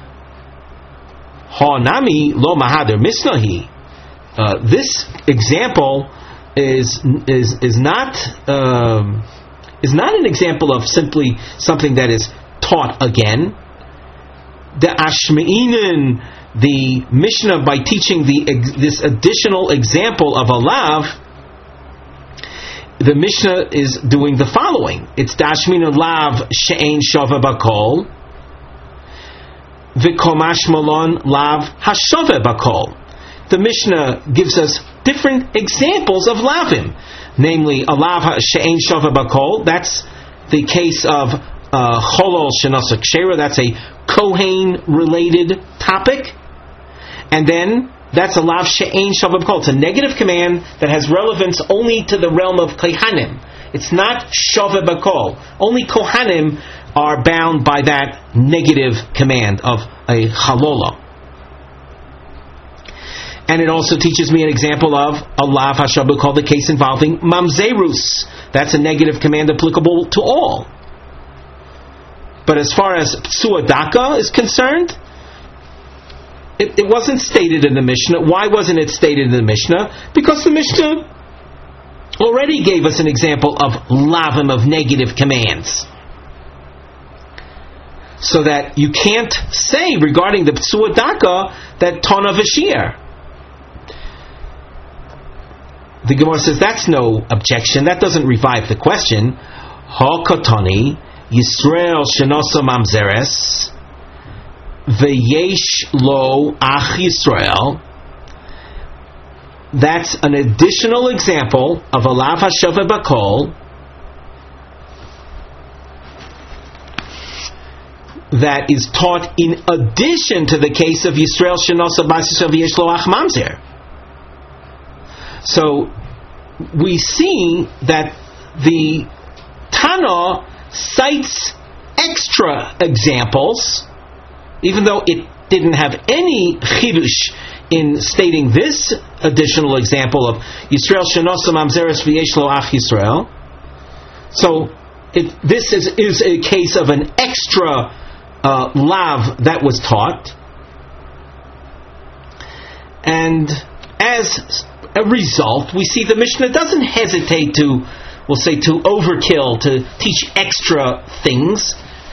Ha'nami lo mahader misnahi. Uh, this example is is is not um, is not an example of simply something that is taught again. The Ashmeinen, the Mishnah, by teaching the this additional example of a lav, the Mishnah is doing the following. It's Dashmina lav she'ein shava bakol, v'komash malon lav hashava bakol. The Mishnah gives us different examples of lavim, namely a lav she'ein shava bakol. That's the case of cholol shenasa kshera. That's a Kohen related topic, and then that's a lav she'ein shava bakol. It's a negative command that has relevance only to the realm of kohanim. It's not shava bakol. Only kohanim are bound by that negative command of a halola. And it also teaches me an example of a lav hashabu called the case involving mamzerus. That's a negative command applicable to all. But as far as Ptsua Daka is concerned, it, it wasn't stated in the Mishnah. Why wasn't it stated in the Mishnah? Because the Mishnah already gave us an example of lavim, of negative commands. So that you can't say regarding the Ptsua Daka that Tana V'Shir. The Gemara says that's no objection. That doesn't revive the question. Ha-katani Yisrael shenosa mamzeres v'yesh lo ach Yisrael. That's an additional example of a lav hashava bakol that is taught in addition to the case of Yisrael shenosa bas Yisrael v'yesh lo ach mamzer. So we see that the Tana cites extra examples, even though it didn't have any chidush in stating this additional example of Yisrael shenosa mamzeres v'yesh lo ach Yisrael. So it, this is, is a case of an extra uh, lav that was taught, and as a result, we see the Mishnah doesn't hesitate to, we'll say, to overkill, to teach extra things.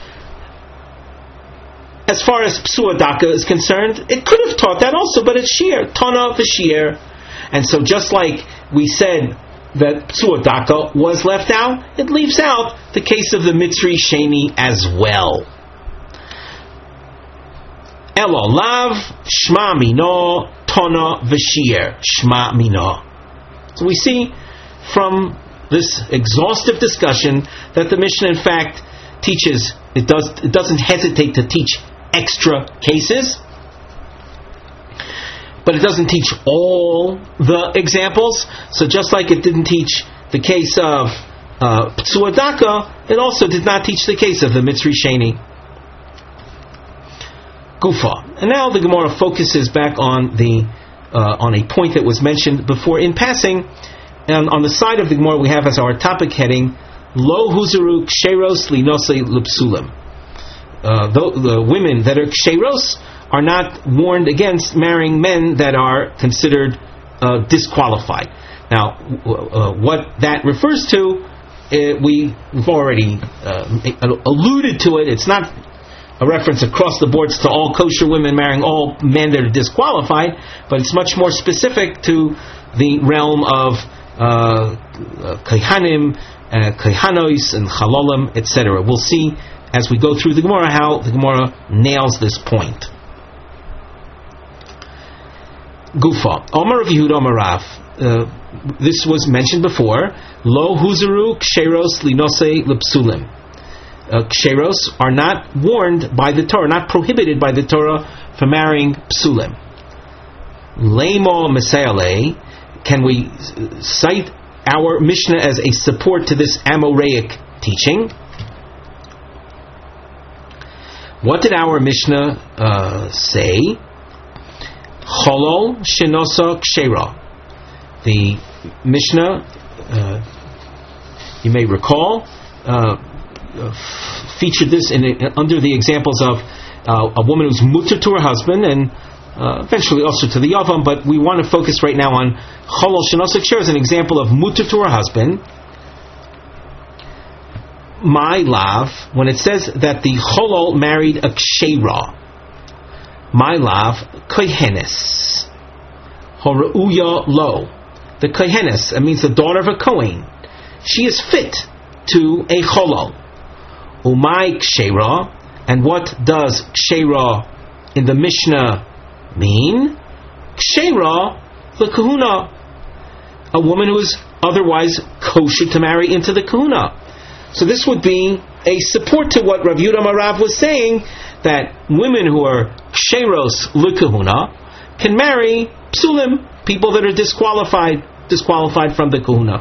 As far as Ptsua Daka is concerned, it could have taught that also, but it's sheer, Tana V'Shir. And so just like we said that Ptsua Daka was left out, it leaves out the case of the Mitzri Sheni as well. Elo lav shma mino Tana V'Shir shma mino. So we see from this exhaustive discussion that the Mishnah in fact teaches, it does it doesn't hesitate to teach extra cases, but it doesn't teach all the examples. So just like it didn't teach the case of uh, Ptsua Daka, it also did not teach the case of the Mitzri Sheni. Gufa. And now the Gemara focuses back on the uh, on a point that was mentioned before in passing. And on the side of the Gemara we have as our topic heading, Lo huzaru ksheros linosei lupsulim. Uh, the, the women that are ksheros are not warned against marrying men that are considered uh, disqualified. Now, uh, what that refers to, uh, we, we've already uh, alluded to it. It's not a reference across the boards to all kosher women marrying all men that are disqualified, but it's much more specific to the realm of uh, kaihanim, uh, kaihanois, and chalolim, et cetera. We'll see as we go through the Gemara how the Gemara nails this point. Gufa. Omar of Yehuda Omar Rav. Uh, this was mentioned before. Lo huzaru ksheros linose lepsulim. Uh, ksheros are not warned by the Torah, not prohibited by the Torah for marrying psulim. Leimo mesayale. Can we cite our Mishnah as a support to this Amoraic teaching? What did our Mishnah uh, say? Cholol shenosa kshera. The Mishnah, uh, you may recall, uh, f- featured this in a, under the examples of uh, a woman who's mutter to her husband and uh, eventually also to the yavam, but we want to focus right now on Cholol shenosa kshera as an example of mutter to her husband. My lav, when it says that the Cholol married a kshera, my lav, kohenes, horauya lo. The kohenes, that means the daughter of a kohen. She is fit to a Cholol. Umay kshera, and what does kshera in the Mishnah mean? Kshera, the kahuna, a woman who is otherwise kosher to marry into the kahuna. So this would be a support to what Rav Yehuda Amar Rav was saying, that women who are ksheros l'kahuna can marry psulim, people that are disqualified, disqualified from the kahuna.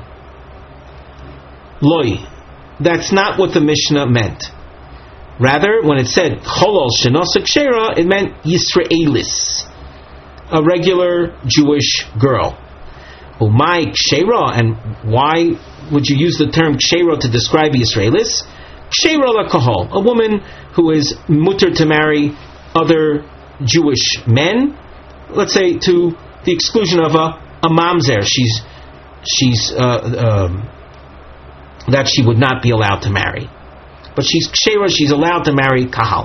Loi, that's not what the Mishnah meant. Rather, when it said cholol shenosa kshera, it meant Yisraelis, a regular Jewish girl. Umay kshera, and why would you use the term kshera to describe Yisraelis? Kshera l'kahol, a woman who is mutter to marry other Jewish men, let's say to the exclusion of a, a mamzer. She's she's uh, um, that she would not be allowed to marry, but she's kshera. She's allowed to marry kahal.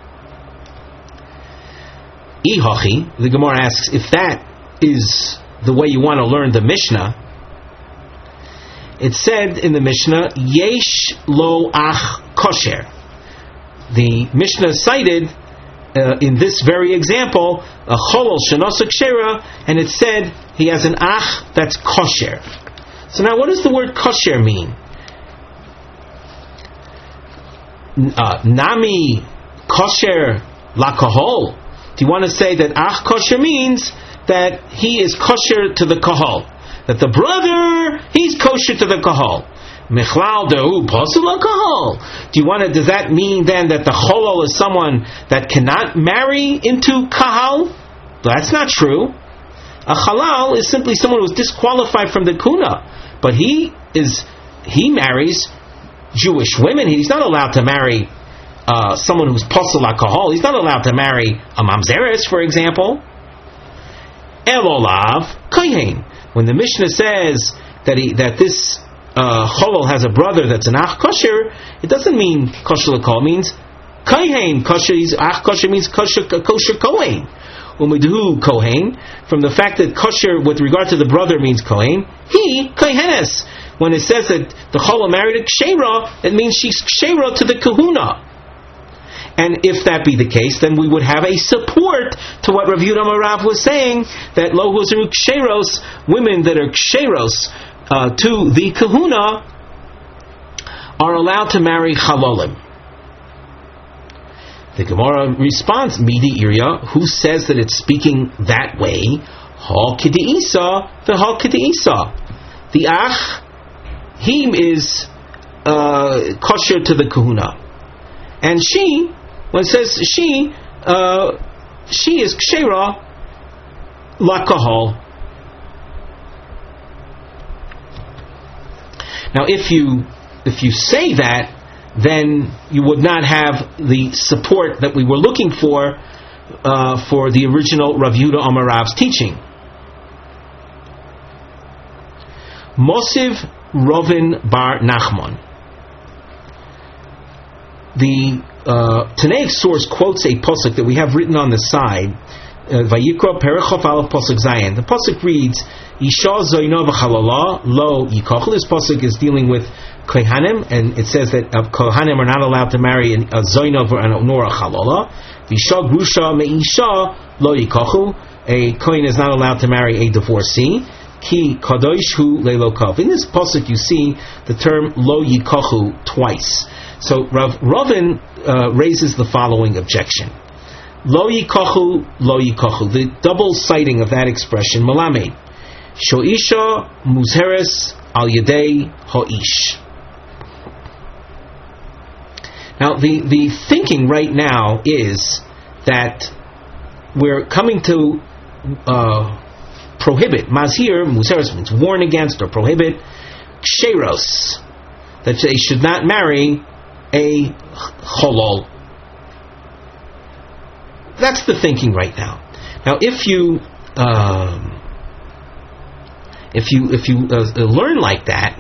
Ihachi, the Gemara asks, if that is the way you want to learn the Mishnah, it said in the Mishnah, Yesh lo ach kosher. The Mishnah cited uh, in this very example a cholol shenosa kshera, and it said he has an ach that's kosher. So now, what does the word kosher mean? Uh, nami kosher la kahol. Do you want to say that ach kosher means that he is kosher to the kahol? That the brother, he's kosher to the kahal. Michlal dehu pasul kahal. Do you want to? Does that mean then that the cholol is someone that cannot marry into kahal? That's not true. A halal is simply someone who's disqualified from the kuna, but he is he marries Jewish women. He's not allowed to marry uh, someone who's pasul kahal. He's not allowed to marry a mamzeres, for example. Elolav kohen. When the Mishnah says that he, that this uh, cholol has a brother that's an ach kosher, it doesn't mean kosher l'kol. It means kohen kosher. Ach kosher means kosher kosher kohen. Umidhu kohen. From the fact that kosher with regard to the brother means kohen, he kohenes. When it says that the cholol married a kshera, it means she's kshera to the kahuna. And if that be the case, then we would have a support to what Rav Yehuda Amar Rav was saying, that lo huzaru ksheros, women that are ksheros uh, to the kahuna, are allowed to marry chalolim. The Gemara responds, Midi Irya, who says that it's speaking that way? Ha k'de'isa, the ha k'de'isa. The ach, he is uh, kosher to the kahuna. And she, when it says she, uh, she is kshera lakahol. Now, if you if you say that, then you would not have the support that we were looking for uh, for the original Rav Yehuda Amar Rav's teaching. Mosiv Rovin Bar Nachman. The uh, Tanaic source quotes a pasuk that we have written on the side. Vayikra Perichof Aleph Pasuk Zayin. The pasuk reads, "Isha Zoyno v'Chalala Lo Yikachel." This pasuk is dealing with Kohanim, and it says that uh, Kohanim are not allowed to marry a Zoyno nor a Chalala. Isha Grusha Meisha Lo Yikachel. A Kohen is not allowed to marry a divorcee. Ki Kadosh Hu Leilo Kav. In this pasuk, you see the term Lo Yikachu twice. So Rav Ravin uh, raises the following objection: Lo Yikachu, Lo Yikachu. The double citing of that expression, Malamed Shoisha Muzheres Al Yedei Hoish. Now, the the thinking right now is that we're coming to Uh, prohibit. Mazhir, Museris means warn against or prohibit. Ksheros, that they should not marry a cholol. That's the thinking right now. Now, if you um, if you if you uh, learn like that,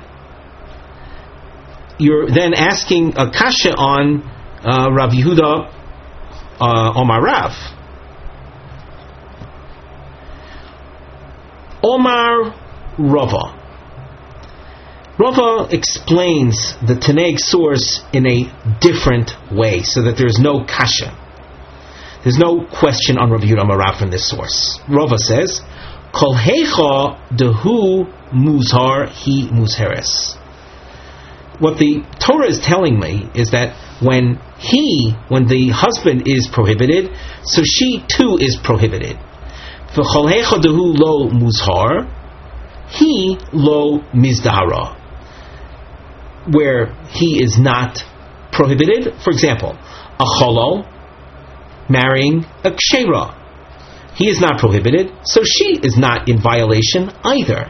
you're then asking a kasha on uh, Rav Yehuda uh, Omar Rav. Omar Rava. Rava explains the Tanaic source in a different way, so that there is no kasha. There's no question on Rav Yehuda Amar Rav from this source. Rava says, Kol heicha dehu muzhar hi muzheres. What the Torah is telling me is that when he, when the husband is prohibited, so she too is prohibited. V'chol heicha dehu lo muzhar, he lo mizdahara. Where he is not prohibited, for example, a cholol marrying a kshera, he is not prohibited, so she is not in violation either.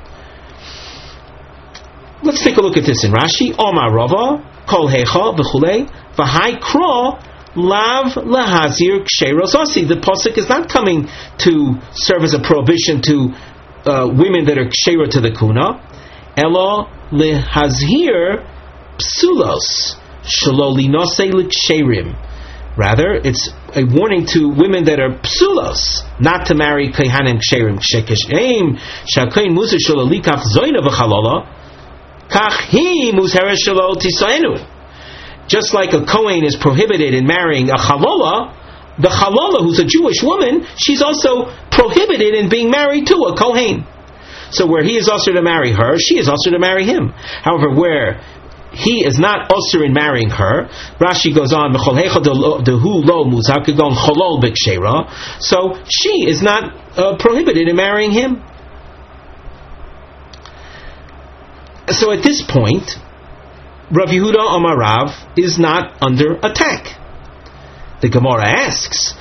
Let's take a look at this in Rashi. Omar Rava, kol heicha v'chulei v'hai kro lav lahazir ksheros asi. The pasuk is not coming to serve as a prohibition to uh, women that are kshera to the kuna. Elo lehazhir psulos shelo linosei l'ksherim. Rather, it's a warning to women that are psulos not to marry kohanim ksherim. Shekeshem shakoin musa shelo likach zoyna v'chalala kach hi musheres shelo tisoenu. Just like a kohen is prohibited in marrying a chalola, the chalola, who's a Jewish woman, she's also prohibited in being married to a kohen. So where he is also to marry her, she is also to marry him. However, where he is not also in marrying her, Rashi goes on, so she is not uh, prohibited in marrying him. So at this point, Rav Yehuda Amar Rav is not under attack. The Gemara asks,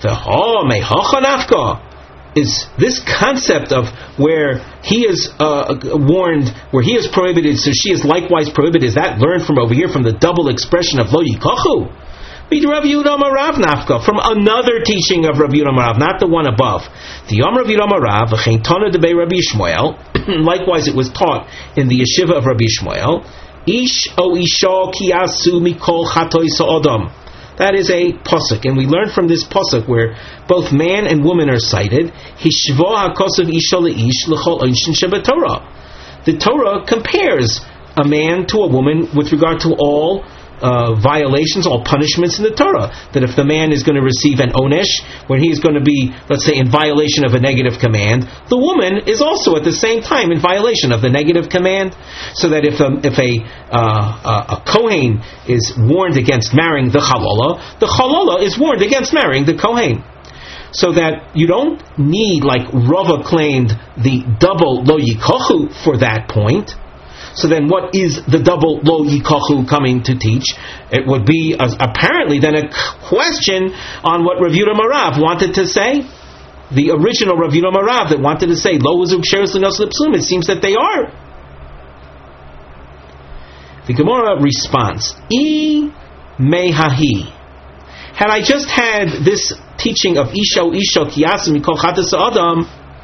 is this concept of where he is uh, warned, where he is prohibited, so she is likewise prohibited, is that learned from over here from the double expression of Lo Yikachu? Rav Yehuda Amar Rav nafka, from another teaching of Rav Yehuda Amar Rav, not the one above. The Yom Rav Yehuda Amar Rav, v'chein tana debei Rabbi Shmuel, likewise it was taught in the yeshiva of Rabbi Shmuel, Ish o isha ki asu mikol chatoy sa'odam. That is a pasuk, and we learn from this pasuk where both man and woman are cited. Hishvo hakosav isha leish l'chol einshin shebetorah. The Torah compares a man to a woman with regard to all uh, violations, all punishments in the Torah. That if the man is going to receive an onesh, when he is going to be, let's say, in violation of a negative command, the woman is also at the same time in violation of the negative command. So that if a, if a, uh, a kohen is warned against marrying the chalola, the chalola is warned against marrying the kohen. So that you don't need, like Rava claimed, the double lo yikochu for that point. So then what is the double lo yikachu coming to teach? It would be uh, apparently then a question on what Rav Yehuda Marav wanted to say. The original Rav Yehuda Marav that wanted to say lo uzuk sheres l'nos l'psum. It seems that they are. The Gemara responds, I mehahi. Had I just had this teaching of Isha Isha Kiyas Mikol Chatas Adam,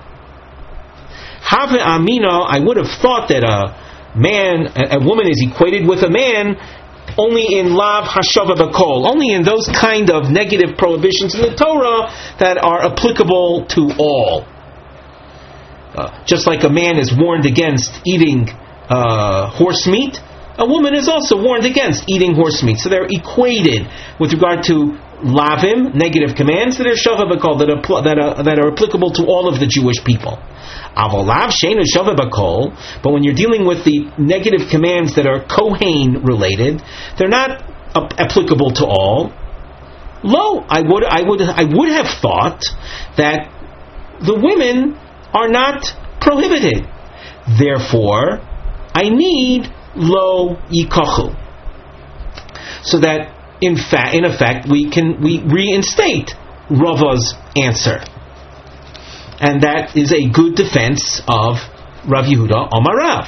Have Amina, I would have thought that a man, a, a woman is equated with a man only in Lav Hashava Bakol, only in those kind of negative prohibitions in the Torah that are applicable to all. Uh, just like a man is warned against eating uh, horse meat, a woman is also warned against eating horse meat. So they're equated with regard to lavim, negative commands, that are shava bakol, that are, that are that are applicable to all of the Jewish people. Avolav sheinu shava bakol, but when you're dealing with the negative commands that are kohen related, they're not ap- applicable to all. Lo, I would I would I would have thought that the women are not prohibited. Therefore, I need lo yikachu, so that in fact, in effect, we can we reinstate Rava's answer, and that is a good defense of Rav Yehuda Amarav.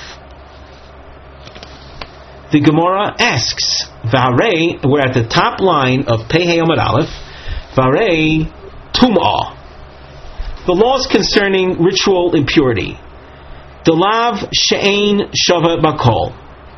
The Gemara asks, "Varei," we're at the top line of Pehei Amud Aleph. Varei tum'ah, the laws concerning ritual impurity. Delav she'ein shava bakol.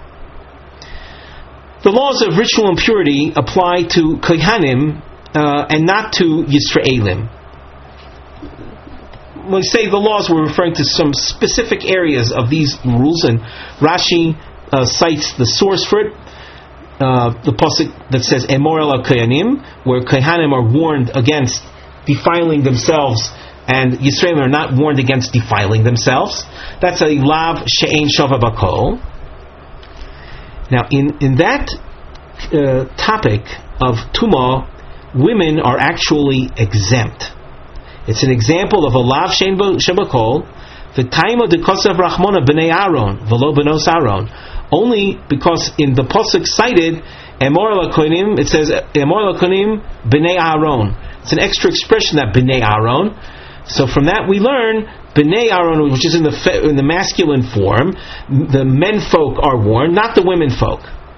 The laws of ritual impurity apply to Kohanim uh, and not to Yisraelim. When we say the laws, we're referring to some specific areas of these rules, and Rashi uh, cites the source for it, uh, the pasuk that says Emor el Kohanim, where Kohanim are warned against defiling themselves, and Yisraelim are not warned against defiling themselves. That's a lav she'ein shava bakol. Now, in, in that uh, topic of Tumah, women are actually exempt. It's an example of a lav shein shabakol, the taima de kosav rachmona b'nei Aaron, v'lo b'nos Aaron. Only because in the pasuk cited, emor lakonim, it says emor lakonim b'nei Aaron. It's an extra expression, that b'nei Aaron. So from that we learn B'nei Aaron, which is in the fe- in the masculine form, the men folk are warned, not the women folk.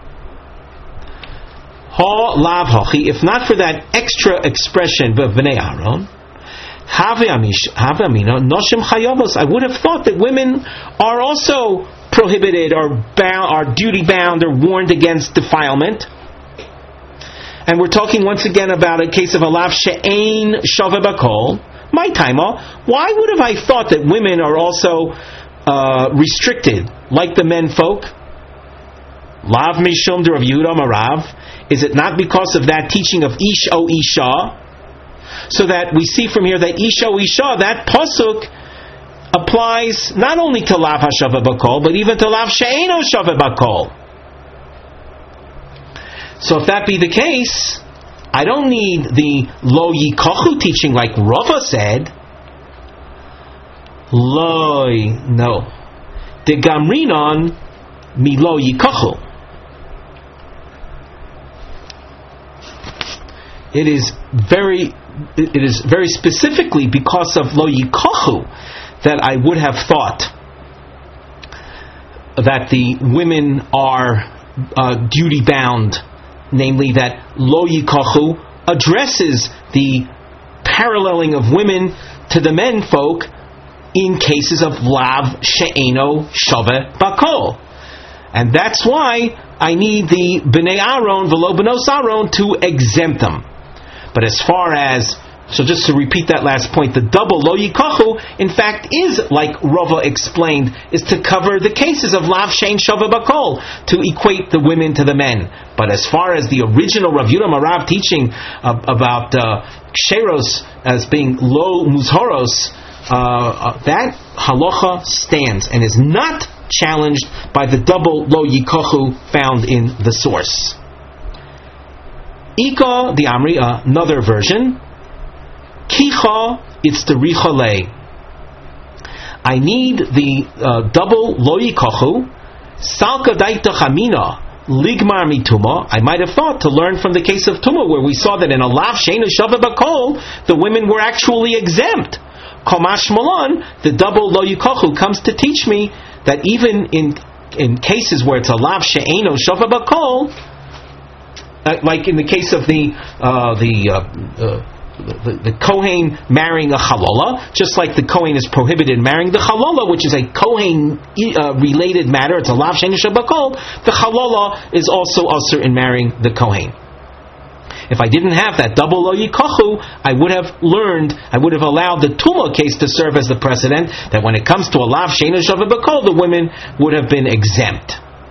Ha lav hachi, if not for that extra expression, but B'nei Aaron, have amina noshim chayavos, I would have thought that women are also prohibited, or bound, are duty bound, or warned against defilement. And we're talking once again about a case of a lav she'ein shava bakol. My timer, why would have I thought that women are also uh, restricted like the men folk? Lav mishum de Rav Yehuda Marav. Is it not because of that teaching of ish o isha? So that we see from here that ish o isha, that pasuk applies not only to lav hashava bakol, but even to lav she'eino shava bakol. So if that be the case, I don't need the lo yikachu teaching like Rava said. Loi, no. De gamrinon mi lo yikachu. It is very, it is very specifically because of lo yikachu that I would have thought that the women are uh, duty bound. Namely, that lo yikachu addresses the paralleling of women to the men folk in cases of lav she'eno shava bakol, and that's why I need the b'nei Aaron v'lo b'nos Aaron to exempt them. But as far as So just to repeat that last point, the double lo yikachu, in fact, is, like Rava explained, is to cover the cases of lav shein shava bakol, to equate the women to the men. But as far as the original Rav Yehuda Marav teaching uh, about uh, ksheros as being lo muzhoros, uh, uh, that halacha stands and is not challenged by the double lo yikachu found in the source. Ika the Amri, uh, another version. Kicha, it's the richale. I need the uh, double lo yikachu Salka daita chamina ligmar mituma. I might have thought to learn from the case of Tuma, where we saw that in a lav sheinu shava bakol, the women were actually exempt. Komash Malon, the double lo yukochu, comes to teach me that even in in cases where it's a lav she'eno shava bakol, uh, like in the case of the uh, the, uh, uh, the the Kohen marrying a chalola, just like the Kohen is prohibited marrying the chalola, which is a Kohen uh, related matter. It's a lav she'eno shava bakol. The chalola is also usher in marrying the Kohen. If I didn't have that double lo yikochu, I would have learned, I would have allowed the Tuma case to serve as the precedent that when it comes to a lav sheinu shava bakol, the women would have been exempt.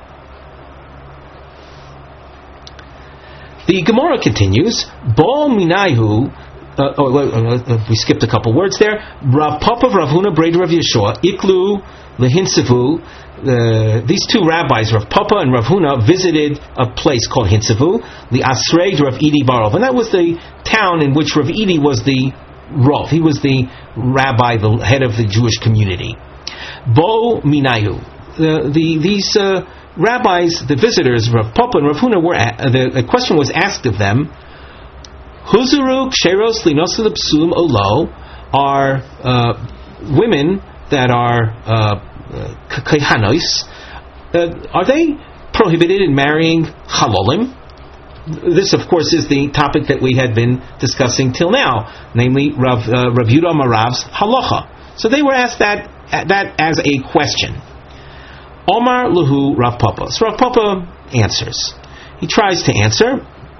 The Gemara continues, Bo minayu, uh, oh, uh, we skipped a couple words there. Rav Papa, Rav Huna, Breder, Rav Yeshua, Iklu, Lehinsevu. Uh, these two rabbis, Rav Papa and Rav Huna, visited a place called Hinsevu, the Asrei Rav Idi Barov, and that was the town in which Rav Idi was the Rav. He was the rabbi, the head of the Jewish community. Bo minayu. Uh, the these uh, rabbis, the visitors, Rav Papa and Rav Huna, were a- the, the question was asked of them. Huzuru ksheros linosu psum olo, are uh, women that are uh, Kehanois, uh, are they prohibited in marrying chalolim? This, of course, is the topic that we had been discussing till now, namely Rav, uh, Rav Yudah Marav's halacha. So they were asked that that as a question. Omar Luhu Rav Papa. So Rav Papa answers. He tries to answer.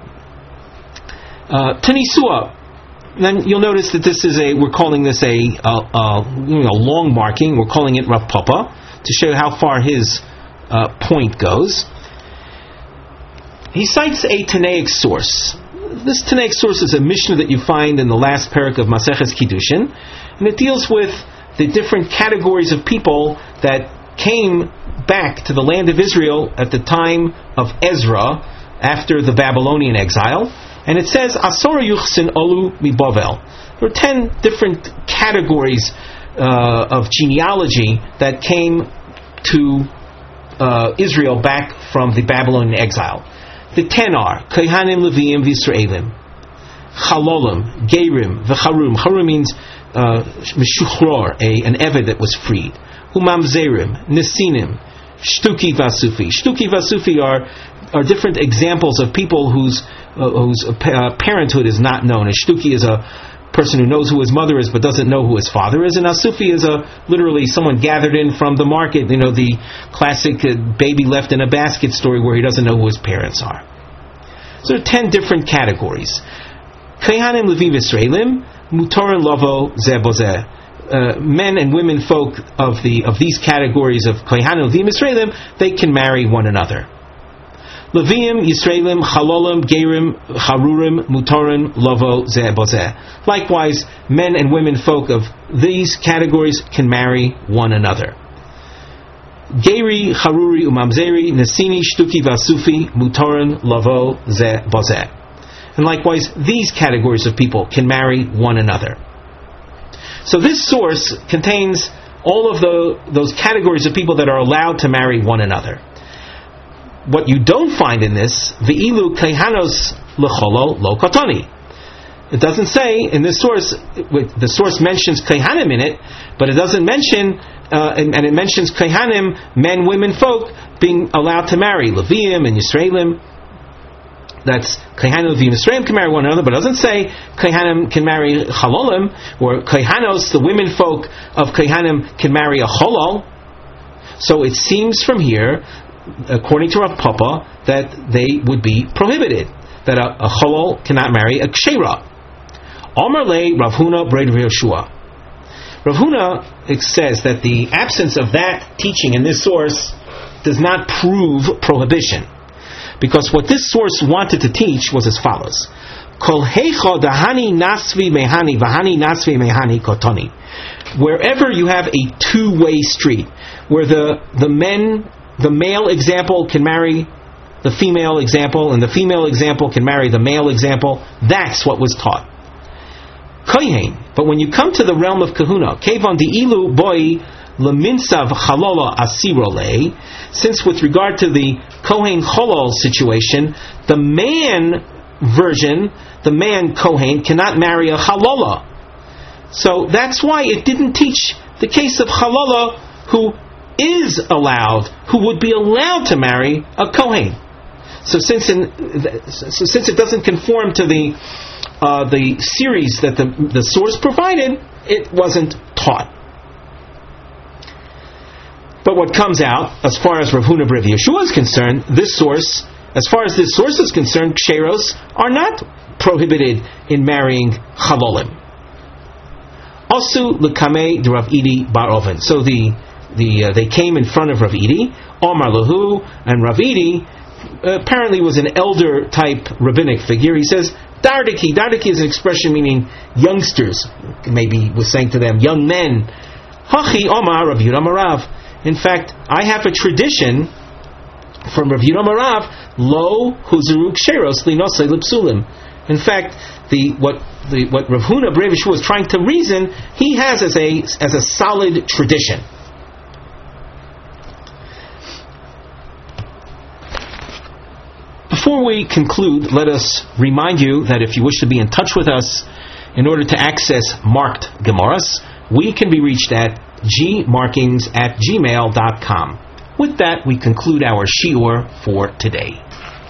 Uh, Tanisua. Then you'll notice that this is a, we're calling this a, a, a you know, long marking. We're calling it Rav Papa to show how far his uh, point goes. He cites a Tanaic source. This Tanaic source is a Mishnah that you find in the last parak of Maseches Kiddushin, and it deals with the different categories of people that came back to the land of Israel at the time of Ezra after the Babylonian exile. And it says, Asora Yuchsin Olu Mibavel. There are ten different categories uh, of genealogy that came to uh, Israel back from the Babylonian exile. The ten are Kohanim, Leviim, V'Yisraelim, Chalolim, Gerim, V'Charum. Charum means uh, Meshuchror, a an Eved that was freed. Umamzerim, Nesinim, Shtuki Vasufi. Shtuki Vasufi are are different examples of people whose uh, whose uh, parenthood is not known. A Shtuki is a person who knows who his mother is but doesn't know who his father is, and Asufi is a literally someone gathered in from the market. You know, the classic uh, baby left in a basket story where he doesn't know who his parents are. So there are ten different categories. Kohanim, Levi, Yisraelim, Mutorin, Lovo, Zebozeh. Uh, men and women folk of the of these categories of Kohanim, Levi, Yisraelim, they can marry one another. Leviim, Yisraelim, Chalolim, Gerim, Harurim, Mutorim, Lovo, Zeh, Bozeh. Likewise, men and women folk of these categories can marry one another. Geri, Haruri, Umamzeri, Nesini, Shtuki, Vasufi, Mutorim, Lovo, Zeh, Bozeh. And likewise, these categories of people can marry one another. So this source contains all of the those categories of people that are allowed to marry one another. What you don't find in this, Ve'ilu Kehanos Lecholo Lo Katoni. It doesn't say in this source, the source mentions Kehanim in it, but it doesn't mention, uh, and, and it mentions Kehanim, men, women, folk, being allowed to marry. Leviim and Yisraelim. That's Kehanim, Leviim, Yisraelim can marry one another, but it doesn't say Kehanim can marry Chalolim, or Kehanos, the women folk of Kehanim, can marry a Cholol. So it seems from here, according to Rav Papa, that they would be prohibited, that a, a Cholol cannot marry a Kshera. Omar Le Rav Huna Breder Yeshua. Rav Huna says that the absence of that teaching in this source does not prove prohibition, because what this source wanted to teach was as follows: Kol heicha dahani nasvi mehani vahani nasvi mehani kotoni. Wherever you have a two-way street, where the the men the male example can marry the female example, and the female example can marry the male example, that's what was taught. Kohen. But when you come to the realm of kahuna, Kevon di ilu boi leminsav chalola asirole, since with regard to the Kohen Cholol situation, the man version, the man Kohen, cannot marry a chalola. So that's why it didn't teach the case of chalola who is allowed, who would be allowed to marry a Kohen. So since in, so since it doesn't conform to the uh, the series that the the source provided, it wasn't taught. But what comes out, as far as Rav Huna Bar Yeshua is concerned, this source, as far as this source is concerned, ksheros are not prohibited in marrying chalolim. Asu l'kamei de Rav Idi bar Oven. So the the uh, they came in front of Rav Idi, Omar Lahu, and Rav Idi uh, apparently was an elder type rabbinic figure. He says, Dardiki. Dardiki is an expression meaning youngsters. Maybe he was saying to them, young men. Hachi Omar Rav Yehuda Marav. In fact, I have a tradition from Rav Yehuda Marav, Lo Huzuru Ksheros Linosei Lipsulim. In fact, the what the what Rav Huna Bar Yeshua was trying to reason, he has as a as a solid tradition. Before we conclude, let us remind you that if you wish to be in touch with us in order to access marked Gemaras, we can be reached at gmarkings at gmail dot com. With that, we conclude our shiur for today.